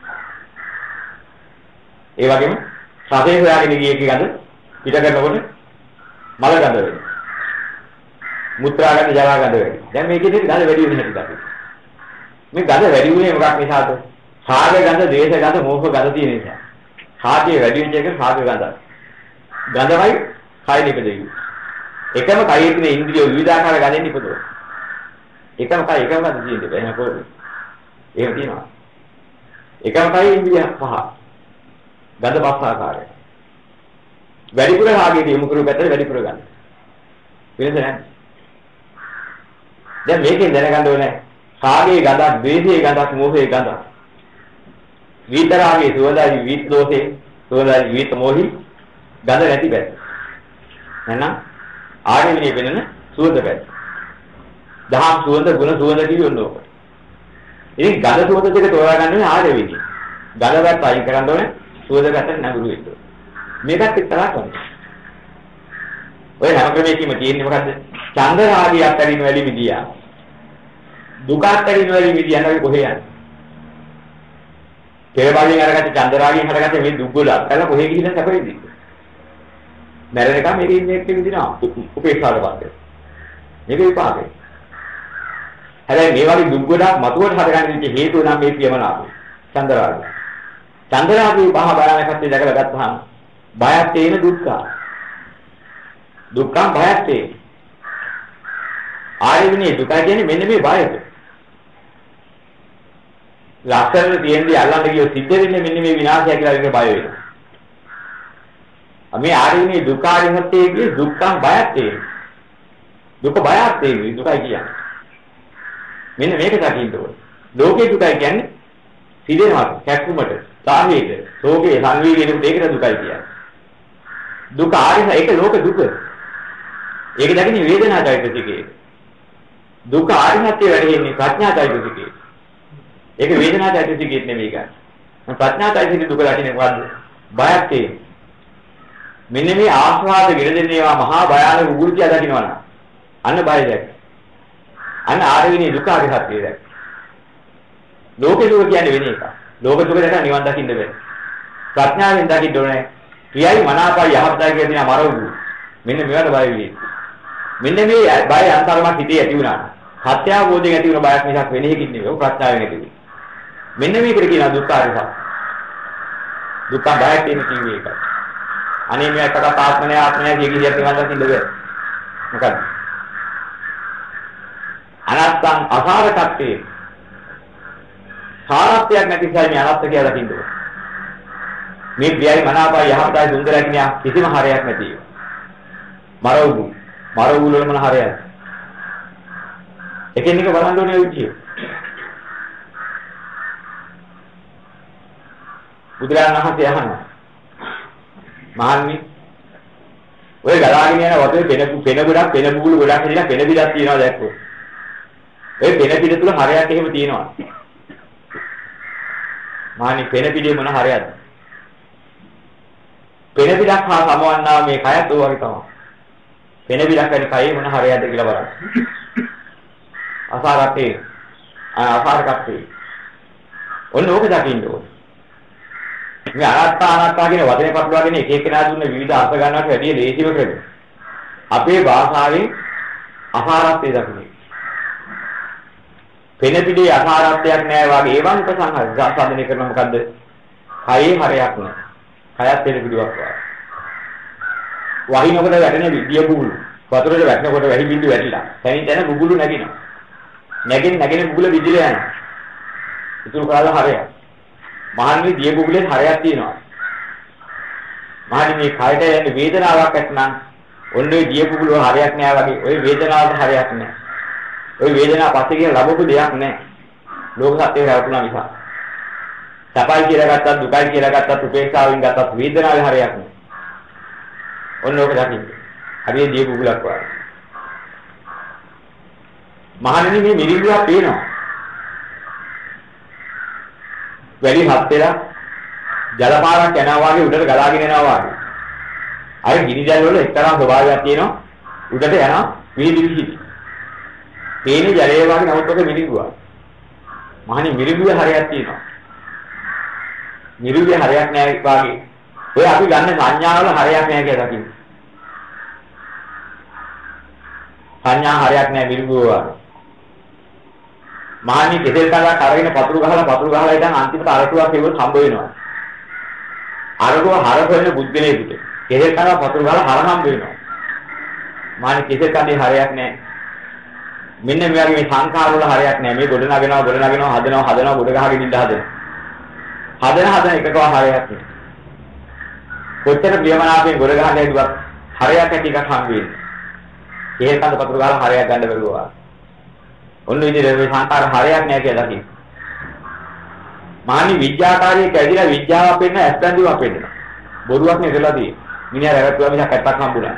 ඒ වගේම රසයේ හොයාගෙන ගියේ ගඳ පිට කරනකොට මල ගඳ වැඩි. මුත්‍රා ගඳ, ජරා ගඳ වැඩි. දැන් මේකෙදි ගඳ වැඩි වෙන හැටි දකින්න. මේ ගඳ වැඩි වුණේ මොකක් නිසාද? රාග ගඳ, ද්වේෂ ගඳ, මෝහ ගඳ තියෙන නිසා. කාගේ වැඩි වෙච්ච එක රාග ගඳ. ගඳමයි කය නිපදෙවි. එකම කයේ තියෙන ඉන්ද්‍රිය විවිධාකාර ගඳෙන් නිපදවන. එකම කය එකම ගඳ තියෙන්නේ බෑ නේද? එහෙම තියෙනවා. එකම කයේ ඉන්ද්‍රිය පහ. ගඳ පහ ආකාරය. වැඩිපුර රාගයේ යොමු කරු පැත්තට වැඩිපුර ගන්න. වෙනද නැහැ. දැන් මේකෙන් දැනගන්න ඕනේ රාගයේ ගඳක්, ද්වේෂයේ ගඳක්, මෝහයේ ගඳක්. විතරාගේ සුවඳයි, විත් දෝෂේ, සුවඳයි, විත් මොහි ගඳ නැති පැත්ත. එහෙනම් ආර්යවිනේ වෙනන සුවඳ පැත්ත. දහම් සුවඳ, ගුණ සුවඳ කියවන්න ඕක. ඉතින් ගඳ සුවඳ දෙක තෝරා ගන්න ඕනේ ආර්යවිනේ. ගඳ පැත්ත අයින් කරන්න ඕනේ, සුවඳ පැත්ත නැඹුරු වෙන්න ඕනේ. මේකත් එක්තරා කරනවා. ඔය හැම ක්‍රමයකින්ම තියෙන්නේ මොකද්ද? චන්ද රාගය අත්තරින් වැඩි විදියා. දුක අත්තරින් වැඩි විදියා නේද කොහේ යන්නේ? කෙරවලින් අරගත්ත චන්ද රාගයෙන් හටගත්ත මේ දුක් වල අත්තල කොහේ ගිහින් සැපෙන්නේ? මැරෙනකම් මේක ඉන්නේ එක්ක විදිනවා. උපේක්ෂාවට පස්සේ. මේක විපාකේ. හැබැයි මේ වගේ දුක් ගොඩක් මතුවට හටගන්න ඉච්ච හේතුව නම් මේ කියමනාප. චන්ද රාගය. චන්ද රාගයේ පහ බාරණකත්තේ දැකලා ගත්තාම බයක් තේන දුක්ඛ. දුක්ඛ බයක් තේන. ආයවිනේ දුක කියන්නේ මෙන්න මේ බයද. ලක්ෂණ තියෙන්නේ අල්ලන්න ගියෝ සිද්ධ වෙන්නේ මෙන්න මේ විනාශය කියලා එක බය වෙනවා. මේ ආයවිනේ දුක්ඛාරිහත්යේ දුක්ඛ බයක් තේන. දුක බයක් තේන දුකයි කියන්නේ. මෙන්න මේක දකින්න ඕනේ. ලෝකේ දුකයි කියන්නේ සිදෙනවා කැක්කුමට, සාහේට, ශෝකේ, සංවේගයෙන් දෙකට දුකයි කියන්නේ. දුක ආරිහ ඒක ලෝක දුක. ඒක දකින්නේ වේදනාචෛතසිකේ. දුක ආරිහත්යේ වැඩෙන්නේ ප්‍රඥාචෛතසිකේ. ඒක වේදනාචෛතසිකේ නෙමෙයි ගන්න. ප්‍රඥාචෛතසිකේ දුක දකින්නේ මොකද්ද? බයක් තියෙන. මෙන්න මේ ආස්වාද ගෙර දෙන්නේවා මහා භයානක උගුරුතිය දකින්නවනම් අන්න බය දැක්. අන්න ආරවිනේ දුක ආරිහත්යේ දැක්. ලෝකේ දුක කියන්නේ වෙන එකක්. ලෝක දුක දැක නිවන් දකින්න බෑ. ප්‍රඥාවෙන් දකින්න ඕනේ. කියයි මනාපයි යහපතයි කියන දේ මරවු. මෙන්න මේවට බය වෙන්නේ. මෙන්න මේ බය අන්තරමක් හිතේ ඇති වුණා. සත්‍ය අවබෝධයෙන් ඇති වුණ බයක් මිසක් වෙන එකකින් නෙවෙයි. ප්‍රඥාවෙන් ඇති වෙන්නේ. මෙන්න මේකට කියනවා දුක්ඛාරිස. දුක්ඛ බයක් තියෙන කිව්වේ ඒකයි. අනේ මේ එකකට ආත්මනය ආත්මනය කිය කිය නිවන් දකින්න බෑ. මොකද? අනත්තං අසාරකත්වේ. සාරත්වයක් නැති නිසා මේ අනත්ත කියලා දකින්න ඕනේ. මේ ප්‍රියයි මනාපයි යහපතයි සුන්දරයි කියන කිසිම හරයක් නැති ඒවා. මරවුගු වල මොන හරයක්ද? එකින් එක බලන්න ඕනේ විදිය. බුදුරජාණන් වහන්සේ අහනවා. මහන්නේ ඔය ගලාගෙන යන වතුරේ පෙන බුබුලු ගොඩක් හැදිලා පෙන බිලක් තියනවා දැක්කෝ. ඔය පෙන පිට තුල හරයක් එහෙම තියෙනවා. මහන්නේ පෙන පිටේ මොන හරයක්ද? පෙන බිලක් හා සමවන්නා මේ කයත් ඕ වගේ තමයි. පෙන බිලක් වැනි කයේ මොන හරයක්ද කියලා බලන්න. අසාරකේ අසාරකත්වේ. ඔන්න ඕක දකින්න ඕනේ. මේ අනාත්තා කියන වචනේ පටලවාගෙන එක එකනා දුන්න විවිධ අර්ථ ගන්නවට වැඩිය ලේසිම ක්‍රමය. අපේ භාෂාවෙන් අසාරත්වය දකින්නේ. පෙන පිටේ අසාරත්වයක් නැහැ වගේ ඒවන් උපසංහරණය කරනවා මොකද්ද? කයේ හරයක් නැහැ. කයත් පෙන පිටුවක් වගේ. වහිනකොට වැටෙන විද්‍ය බුබුලු. වතුරේ වැටෙනකොට වැහි බින්දු වැටිලා. තනින් තන බුබුලු නැගිනවා. නැගෙන බුබුල විදිලා යනවා. ඉතුරු කාලා හරයක්. මහන්නේ දිය බුබුලෙන් හරයක් තියෙනවා. මහන්නේ මේ කයට යන්නේ වේදනාවක් ඇත්නම් ඔන්න ඔය දිය බුබුල හරයක් නෑ වගේ. ඔය වේදනාවට හරයක් නෑ. ඔය වේදනාව පස්සේ කියන ලැබපු දෙයක් නෑ. ලෝක සත්‍යය රැවටුණා නිසා. සපයි කියලා ගත්තත් දුකයි කියලා ගත්තත් උපේක්ෂාවෙන් ගත්තත් වේදනාවේ හරයක් නෑ. ඔන්න ඕක දකින්න. හරිය දිය බුබුලක් වගේ. මහන්නේ මේ මිරිඟුවක් පේනවා. වැඩි හත් වෙලා ජල පාරක් යනවා වගේ උඩට ගලාගෙන යනවා වගේ. අර ගිනි දැල් වල එක්තරා ස්වභාවයක් තියෙනවා. උඩට යනවා විහිදි. පේන්නේ ජලයේ වගේ නමුත් ඔක මිරිඟුවක්. මහණි මිරිඟුවේ හරයක් තියෙනවා. මිරිඟුවේ හරයක් නැහැ වගේ. ඔය අපි ගන්න සංඥාවල හරයක් නැහැ කියලා දකින්න. සංඥා හරයක් නැහැ මිරිඟුව වගේ. මහන්නේ කෙසෙල් කඩක් අරගෙන පතුරු ගහලා ඉතින් අන්තිමට අරටුවක් හේවොත් හම්බ වෙනවා. අරටුව හර වෙන බුද්ධලේකට. කෙසෙල් කඩක් පතුරු ගහලා හර හම්බ වෙනවා. මහන්නේ කෙසෙල් කඩේ හරයක් නැහැ. මෙන්න මේ වගේ මේ සංඛාර වල හරයක් නැහැ. මේ ගොඩ නගනවා හදනවා ගොඩ ගහගෙන ඉඳ හදන එකකව හරයක් නැහැ. කොච්චර ප්‍රියමනාපයෙන් ගොඩ ගහන්න හැදුවත් හරයක් ඇති එකක් හම්බ වෙන්නේ. කෙසෙල් කඩ පතුරු ගහලා හරයක් ගන්න බැරුවා. ඔන්න විදිහට මේ සංකාර හරයක් නැහැ කියලා දකින්න. මානි විද්‍යාකාරී කැදිලා විද්‍යාව අපෙන්න ඇස්තන්දිව අපෙන්න. බොරුවක් නෙදලා තියෙන්නේ. මිනිහා රැවටුවා මිසක් ඇත්තක් හම්බුණා.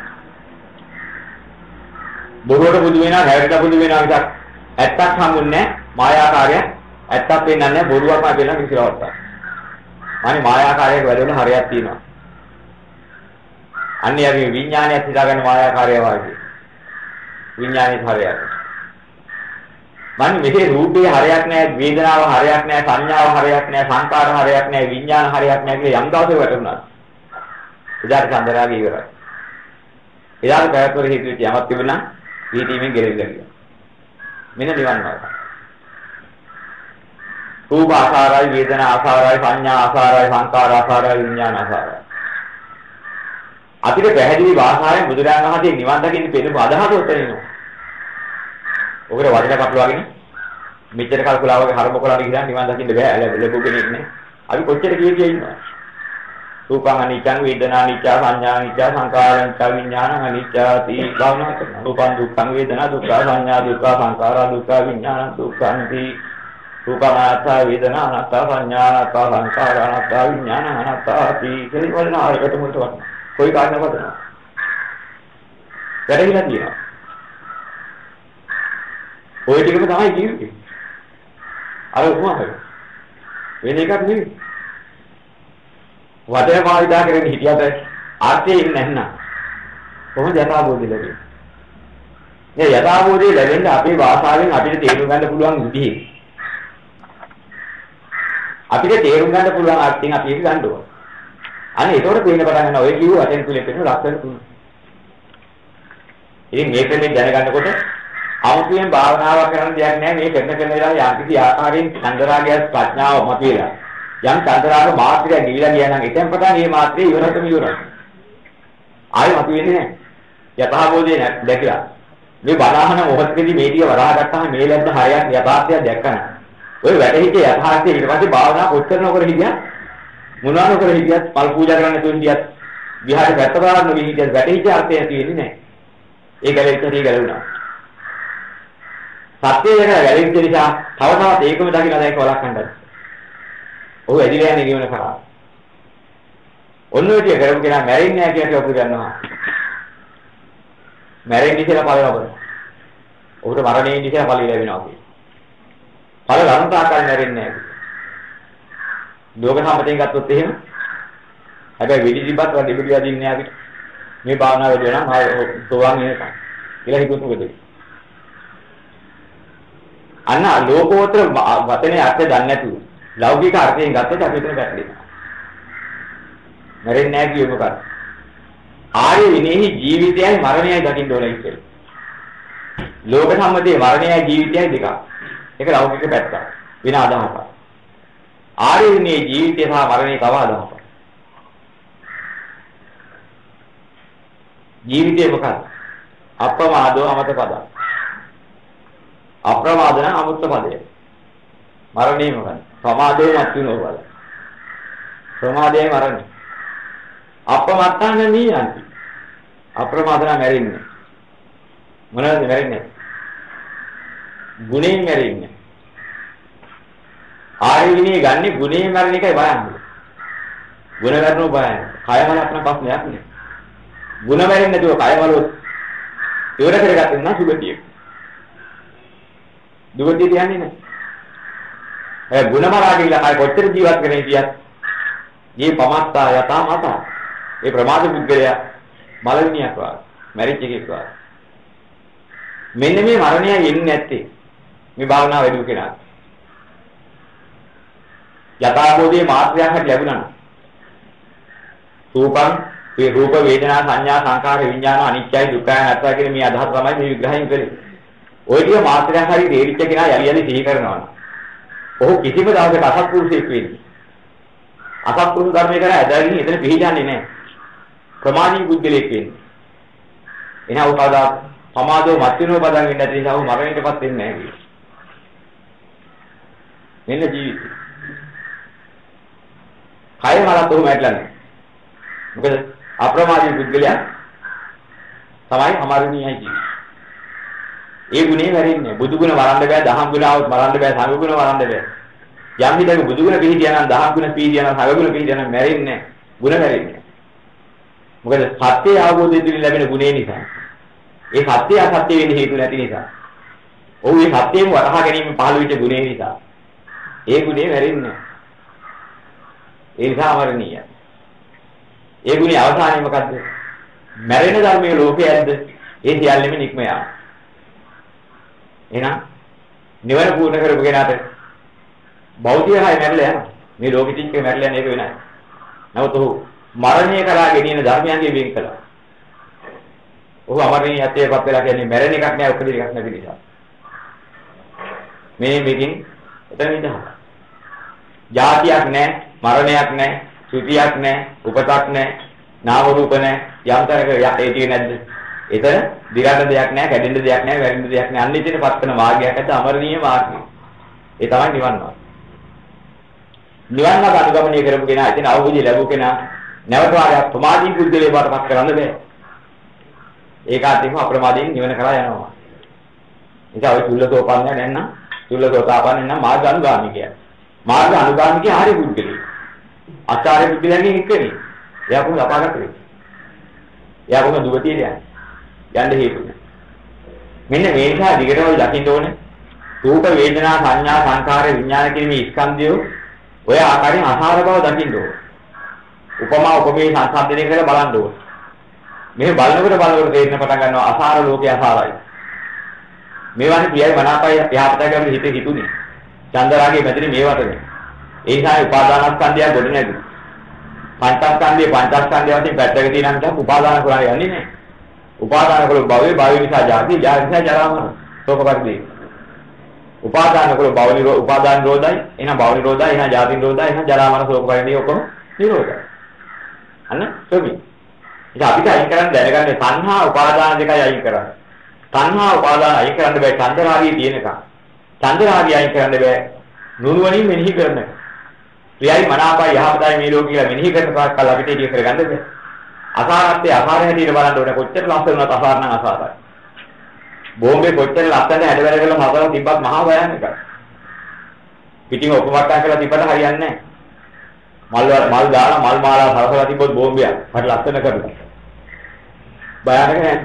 බොරුවට බුදු වෙනා රැවටලා බුදු වෙනා මිසක් ඇත්තක් හම්බුන්නේ නැහැ. මායාකාරය ඇත්තක් වෙන්නන්නේ නැහැ. බොරුවක්ම වෙන්න කිසිලවත්. මානි මායාකාරයක වැඩවල හරයක් තියෙනවා. අන්නේ යගේ විඥානයත් හිතාගන්න මායාකාරය වගේ. විඥානයේ හරයක්. මන්නේ මෙහි රූපේ හරයක් නැහැ, වේදනාව හරයක් නැහැ, සංඥාව හරයක් නැහැ, සංකාර හරයක් නැහැ, විඥාන හරයක් නැහැ කියලා යම් දවසක වැටුණා. එදාට චන්දරාගය ඉවරයි. එදාට පැවැත්වල හිතුවේ යමක් තිබුණා, ඊටීමෙන් ගෙරෙවිලා ගියා. මෙන්න නිවන් මාර්ගය. රූප ආකාරයි, වේදනා ආකාරයි, සංඥා ආකාරයි, සංකාර ආකාරයි, විඥාන ආකාරයි. අපිට පැහැදිලි භාෂාවෙන් බුදුරජාණන් වහන්සේ නිවන් දකින්න පෙන්නපු අදහස උත්තරිනවා. ඔකට වදින කපල වගේ මෙච්චර කල්කුලාවගේ හරබකොලාට ගිහින් නිවන් දකින්න බෑ ලැබු කෙනෙක් නේ. අපි කොච්චර කීකිය ඉන්නවා. රූපං අනිච්චං වේදනා අනිච්ච සංඥා අනිච්ච සංකාර අනිච්ච විඥාන අනිච්චති භාවනා කරනවා. රූපං දුක්ඛං වේදනා දුක්ඛ සංඥා දුක්ඛ සංකාර දුක්ඛ විඥාන දුක්ඛන්ති රූපනාත වේදනා අනාත සංඥා අනාත සංකාර අනාත විඥාන අනාතති කියලා වලන ආයකට මුලට වටන. කොයි කාරණාවක්ද? වැඩිලා තියෙනවා. ඔය ටිකම තමයි ජීවිතේ. අර උපමාවයි. වෙන එකක් නෙවෙයි. වචන භාවිතා කරගෙන හිටියට අර්ථය ඉන්නේ නැත්නම් කොහොමද යථාබෝධය ලැබෙන්නේ? මේ යථාබෝධය ලැබෙන්නේ අපේ භාෂාවෙන් අපිට තේරුම් ගන්න පුළුවන් විදිහේ. අපිට තේරුම් ගන්න පුළුවන් අර්ථයෙන් අපි ඒක ගන්න ඕන. අනේ ඒතකොට පේන්න පටන් ගන්නවා ඔය කියු වචන තුලේ පේන ලක්ෂණ තුන. ඉතින් මේකෙන් දැනගන්නකොට අමුතුවෙන් භාවනාවක් කරන්න දෙයක් නැහැ මේ කරන වෙලාවේ යම් කිසි ආකාරයෙන් චන්දරාගය ප්‍රඥාව මතුවලා යම් චන්දරාග මාත්‍රය නිවිලා ගියා නම් එතෙන් පටන් මේ මාත්‍රය ඉවරටම ඉවරයි. ආයෙ මතුවෙන්නේ නැහැ. යථාබෝධය දැකලා මේ බලාහන මොහොතේදී මේ ටික වරහා ගත්තාම මේ ලැබ්ද හරයක් යථාර්ථය දැක්කම ඔය වැඩහිච්ච යථාර්ථය ඊට පස්සේ භාවනා කොච්චර නොකර හිටියත් මොනවා නොකර හිටියත් පල් පූජා කරන්න නැතුව හිටියත් විහාරේ පැත්ත බලන්න නොවි හිටියත් වැඩහිච්ච අර්ථය තියෙන්නේ නැහැ. ඒක ලෙක්කේ ගැලුණා. සත්‍යය ගැන වැළෙච්ච නිසා තව තවත් ඒකම දකින්න දැන් කොලක් හඳයි. ඔහු ඇදිලා යන්නේ නිවන කරා. ඔන්න ඔය ටික කරමු කියලා මැරෙන්නේ නැහැ කියලා ඔප්පු ගන්නවා. මැරෙන්නේ කියලා ඵල ලබනවා. ඔහුට මරණයෙන් ඉඳලා ඵල ලැබෙනවා කියන්නේ. ඵල ගන්න තාක්කල් මැරෙන්නේ නැහැ. ලෝක සම්පතෙන් ගත්තොත් එහෙම. හැබැයි විදිදිපත් වඩ ඉබිලි වදින්නේ නැහැ අපිට. මේ භාවනාව වෙනවා නම් සෝවාන් වෙනකම්. කියලා හිතුවොත් මොකද වෙන්නේ? අන්න ලෝකෝත්තර වචනේ අර්ථය දන්නේ නැතුව ලෞකික අර්ථයෙන් ගත්තොත් අපි එතන පැටලෙනවා. මැරෙන්නේ නැහැ කියුව මොකක්ද? ආර්ය විනේහි ජීවිතයයි මරණයයි දකින්න ඕනේ කියලා. ලෝක සම්මතයේ මරණයයි ජීවිතයයි දෙකක්. ඒක ලෞකික පැත්ත. වෙන අදහසක්. ආර්ය විනේහි ජීවිතය සහ මරණය කව අදහසක්. ජීවිතය මොකක්ද? අප්‍රමාදෝ අමත පදං. අප්‍රමාදන අමුත්ත පදය. මරණය මොකක්ද? ප්‍රමාදේ මතුනෝ වල. ප්‍රමාදයයි මරණය. අපමත්තන නියන්ති. අප්‍රමාදන මැරෙන්නේ. මොනවද මැරෙන්නේ? ගුණයෙන් මැරෙන්නේ. ආර්ය විනය ගන්නේ ගුණයෙන් මැරෙන එකයි බලන්නේ. ගුණ කරනෝ බලන්නේ. කයමල අපන ප්‍රශ්නයක් නේ. ගුණ මැරෙන්නේ නැතුව කයමල ඉවර කරගත්තා නම් සුගතිය. දුගතිය කියන්නේ නැහැ. ඒ ගුණමරාගිලා අය කොච්චර ජීවත් කරන්නේ කියත් මේ පමත්තා යතා මත. ඒ ප්‍රමාද බුද්ධලයා මලවිනියක් වගේ, මැරිච් එකෙක් වගේ. මෙන්න මේ මරණය එන්නේ නැත්තේ මේ භාවනාව වැඩි කෙනා. යථාබෝධයේ මාත්‍රයක් හරි ලැබුණා. රූපං මේ රූප වේදනා සංඥා සංකාර විඥාන අනිත්‍යයි දුක්ඛයි අනාත්තයි කියන මේ අදහස තමයි මේ විග්‍රහයෙන් කරේ. ඔය ටික මාත්‍රයක් හරි තේරිච්ච කෙනා යලි යලි සිහි කරනවා. ඔහු කිසිම දවසක අසත්පුරුෂයෙක් වෙන්නේ. අසත්පුරුෂ ධර්මයේ කරා ඇදගෙන එතන පිළිගන්නේ නැහැ. ප්‍රමාදී බුද්ධලෙක් වෙන්නේ. එනවා උපාදා සමාදෝ මත්විනෝ පදන් වෙන්නේ නැති නිසා ඔහු මරණයටපත් වෙන්නේ නැහැ කියන්නේ. මෙන්න ජීවිතය. කය මලත් ඔහු මැරිලා නැහැ. මොකද අප්‍රමාදී බුද්ධලයා තමයි අමරණීයයි කියන්නේ. ඒ ගුණේ වැරෙන්නේ. බුදු ගුණ වරන්න බෑ, දහම් ගුණ આવොත් මරන්න බෑ, සංඝ ගුණ වරන්න බෑ. යම් විදිහක බුදු ගුණ පිළිදියා නම්, දහම් ගුණ පිළිදියා නම්, සංඝ ගුණ පිළිදියා නම් මැරෙන්නේ නැහැ. ගුණ වැරෙන්නේ. මොකද සත්‍ය අවබෝධයෙන් ලැබෙන ගුණේ නිසා. ඒ සත්‍ය අසත්‍ය වෙන්න හේතු නැති නිසා. ඔව් මේ සත්‍යයෙන් වරහා ගැනීම පහළ වෙච්ච ගුණේ නිසා. ඒ ගුණේ වැරෙන්නේ නැහැ. ඒ නිසා අමරණීයයි. ඒ ගුණේ අවසානය මොකද්ද? මැරෙන ධර්මයේ ලෝකයේ ඇද්ද? ඒ සියල්ලෙම නික්ම යාම. එහෙනම් නිවන පූර්ණ කරපු කෙනාට භෞතිකයි මැරෙලා යනවා. මේ ලෝකෙ තිච්ච මැරෙලා යන එක වෙනයි. නමුත් ඔහු මරණය කරා ගෙනියන ධර්මයන්ගේ වෙන් කළා. ඔහු අමරණීයත්වයටපත් වෙලා කියන්නේ මැරෙන එකක් නෑ, උපදින එකක් නැති නිසා. මේ මේකෙන් එතන ඉඳහා. ජාතියක් නෑ, මරණයක් නෑ, සුතියක් නෑ, උපතක් නෑ, නාම රූප නෑ, යම්තරක ඒ ටික නැද්ද? එතන දිගට දෙයක් නෑ, කැඩෙන්න දෙයක් නෑ, වැරෙන්න දෙයක් නෑ. අනිත්‍යයට පත් වෙන මාර්ගයක් ඇත, අමරණීය මාර්ගය. ඒ තමයි නිවන් මාර්ගය. නිවන් මාර්ග අනුගමනය කරපු කෙනා, ඉතින් අවබෝධය ලැබුව කෙනා නැවත වාරයක් ප්‍රමාදී බුද්ධලේ බාටපත් කරන්න බෑ. ඒකාන්තයෙන්ම අප්‍රමාදයෙන් නිවන කරා යනවා. ඒක ඔය තුල්ලසෝපන්නේ නැත්නම් තුල්ලසෝතාපන්නේ නැත්නම් මාර්ග අනුගාමී කියන්නේ. මාර්ග අනුගාමී කිය ආර්ය බුද්ධලේ. ආචාර්ය බුද්ධලෙන් එක්කනේ. එයා කොහොමද අපාගත වෙන්නේ? එයා කොහොමද දුගතියට යන්නේ? යන්න හේතුව. මෙන්න මේ නිසා දිගටම දකින්න ඕනේ. රූප වේදනා සංඥා සංකාර විඥාන කියන මේ ස්කන්ධය ඔය ආකාරයෙන් අසාර බව දකින්න ඕනේ. උපමා උපමේ සංසන්දනය කරලා බලන්න ඕනේ. මේ බලනකොට තේරෙන පටන් ගන්නවා අසාර ලෝකේ අසාරයි. මේවානේ ප්‍රියයි මනාපයි යහපතයි අපිට හිතේ හිතුනේ. චන්දරාගේ මැදින් මේවටනේ. ඒ නිසා උපාදානස්කන්ධය ගොඩ නැගුණා. පංචස්කන්ධය වශයෙන් පැත්තක තියෙන නිසා උපාදාන කරලා යන්නේ නැහැ. උපාදාන කළ භවයේ භවය නිසා ජාති නිසා ජරා මරණ ශෝක පරිදේ. උපාදාන කළ භව නිරෝධ උපාදාන නිරෝධයි එහෙනම් භව නිරෝධයි එහෙනම් ජාති නිරෝධයි එහෙනම් ජරා මරණ ශෝක පරිදේ ඔක්කොම නිරෝධයි. අන්න සෝමි. ඉතින් අපිට අයින් කරන්න දැනගන්නේ තණ්හා උපාදාන දෙකයි අයින් කරන්නේ. තණ්හා උපාදාන අයින් කරන්න බෑ චන්දරාගය තියෙනකම්. චන්දරාගය අයින් කරන්න බෑ නුනුවණින් මෙනෙහි කරන. ප්‍රියයි මනාපයි යහපතයි මේ ලෝක කියලා මෙනෙහි කරන කාල අපිට ඒක කරගන්න බෑ. අසාරත්වයේ අසාර හැටියට බලන්න ඕනේ කොච්චර ලස්සන වුණත් අසාර නම් අසාරයි. බෝම්බේ කොච්චර ලස්සනට හැඩවැර කරලා මහවල තිබ්බත් මහා භයානකයි. පිටින් ඔපමට්ටම් කරලා තිබ්බට හරියන්නේ නැහැ. මල් දාලා මල් මාලා සරසලා තිබ්බොත් බෝම්බයක් හරි ලස්සන කරලා. භයානක නැද්ද?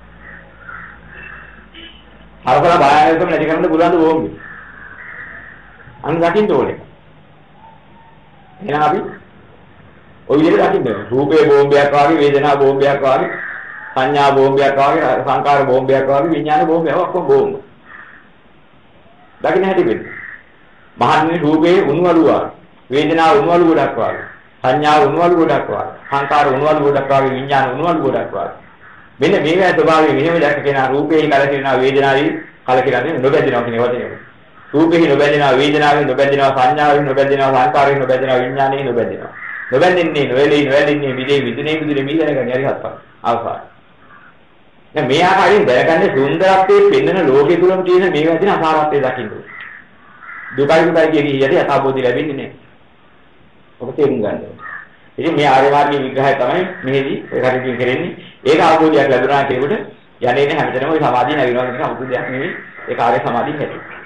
හරසලා භයානකකම නැති කරන්න පුළුවන් බෝම්බේ. අන්න දකින්න ඕනේ. එහෙනම් අපි ඔය විදිහට දකින්න රූපේ බෝම්බයක් වගේ වේදනා බෝම්බයක් වගේ සංඥා බෝම්බයක් වගේ සංකාර බෝම්බයක් වගේ විඥාන බෝම්බයක් ඔක්කොම බෝම්බ. දකින්න හැටි වෙන්නේ. මහන්නේ රූපේ උණුවලු වගේ වේදනා උණුවලු ගොඩක් වගේ සංඥා උණුවලු ගොඩක් වගේ සංකාර උණුවලු ගොඩක් වගේ විඥාන උණුවලු ගොඩක් වගේ. මෙන්න මේවා ස්වභාවය මෙහෙම දැක්කේන රූපේ කලකිරෙනවා වේදනාවේ කලකිරන්නේ නොබැඳිනවා කියන වචනේ. රූපේ නොබැඳිනවා වේදනාවේ නොබැඳිනවා සංඥාවේ නොබැඳිනවා සංකාරයේ නොබැඳිනවා විඥානයේ නොබැඳිනවා. නොබැඳින්නේ නොවැළෙන්නේ විදේ විදුනේ මීදනක නිරිහත්පත් අවසාන. දැන් මේ ආකාරයෙන් දැනගන්නේ සුන්දරත්වයේ පෙන්වන ලෝකේ තුලම තියෙන මේ වැදින අසාරත්වය දකින්න. දුකයි කියන යටි අසාබෝධි ලැබෙන්නේ නැහැ. ඔබ තේරුම් ගන්න ඕනේ. ඉතින් මේ ආර්ය මාර්ගයේ විග්‍රහය තමයි මෙහිදී ඔය කටින් කරන්නේ. ඒක අවබෝධයක් ලැබුණා කියනකොට යන්නේ නැහැ හැමතැනම ඔය සමාධිය නැවිනවා කියන එක අමුතු දෙයක් නෙවෙයි. ඒක ආර්ය සමාධිය හැටි.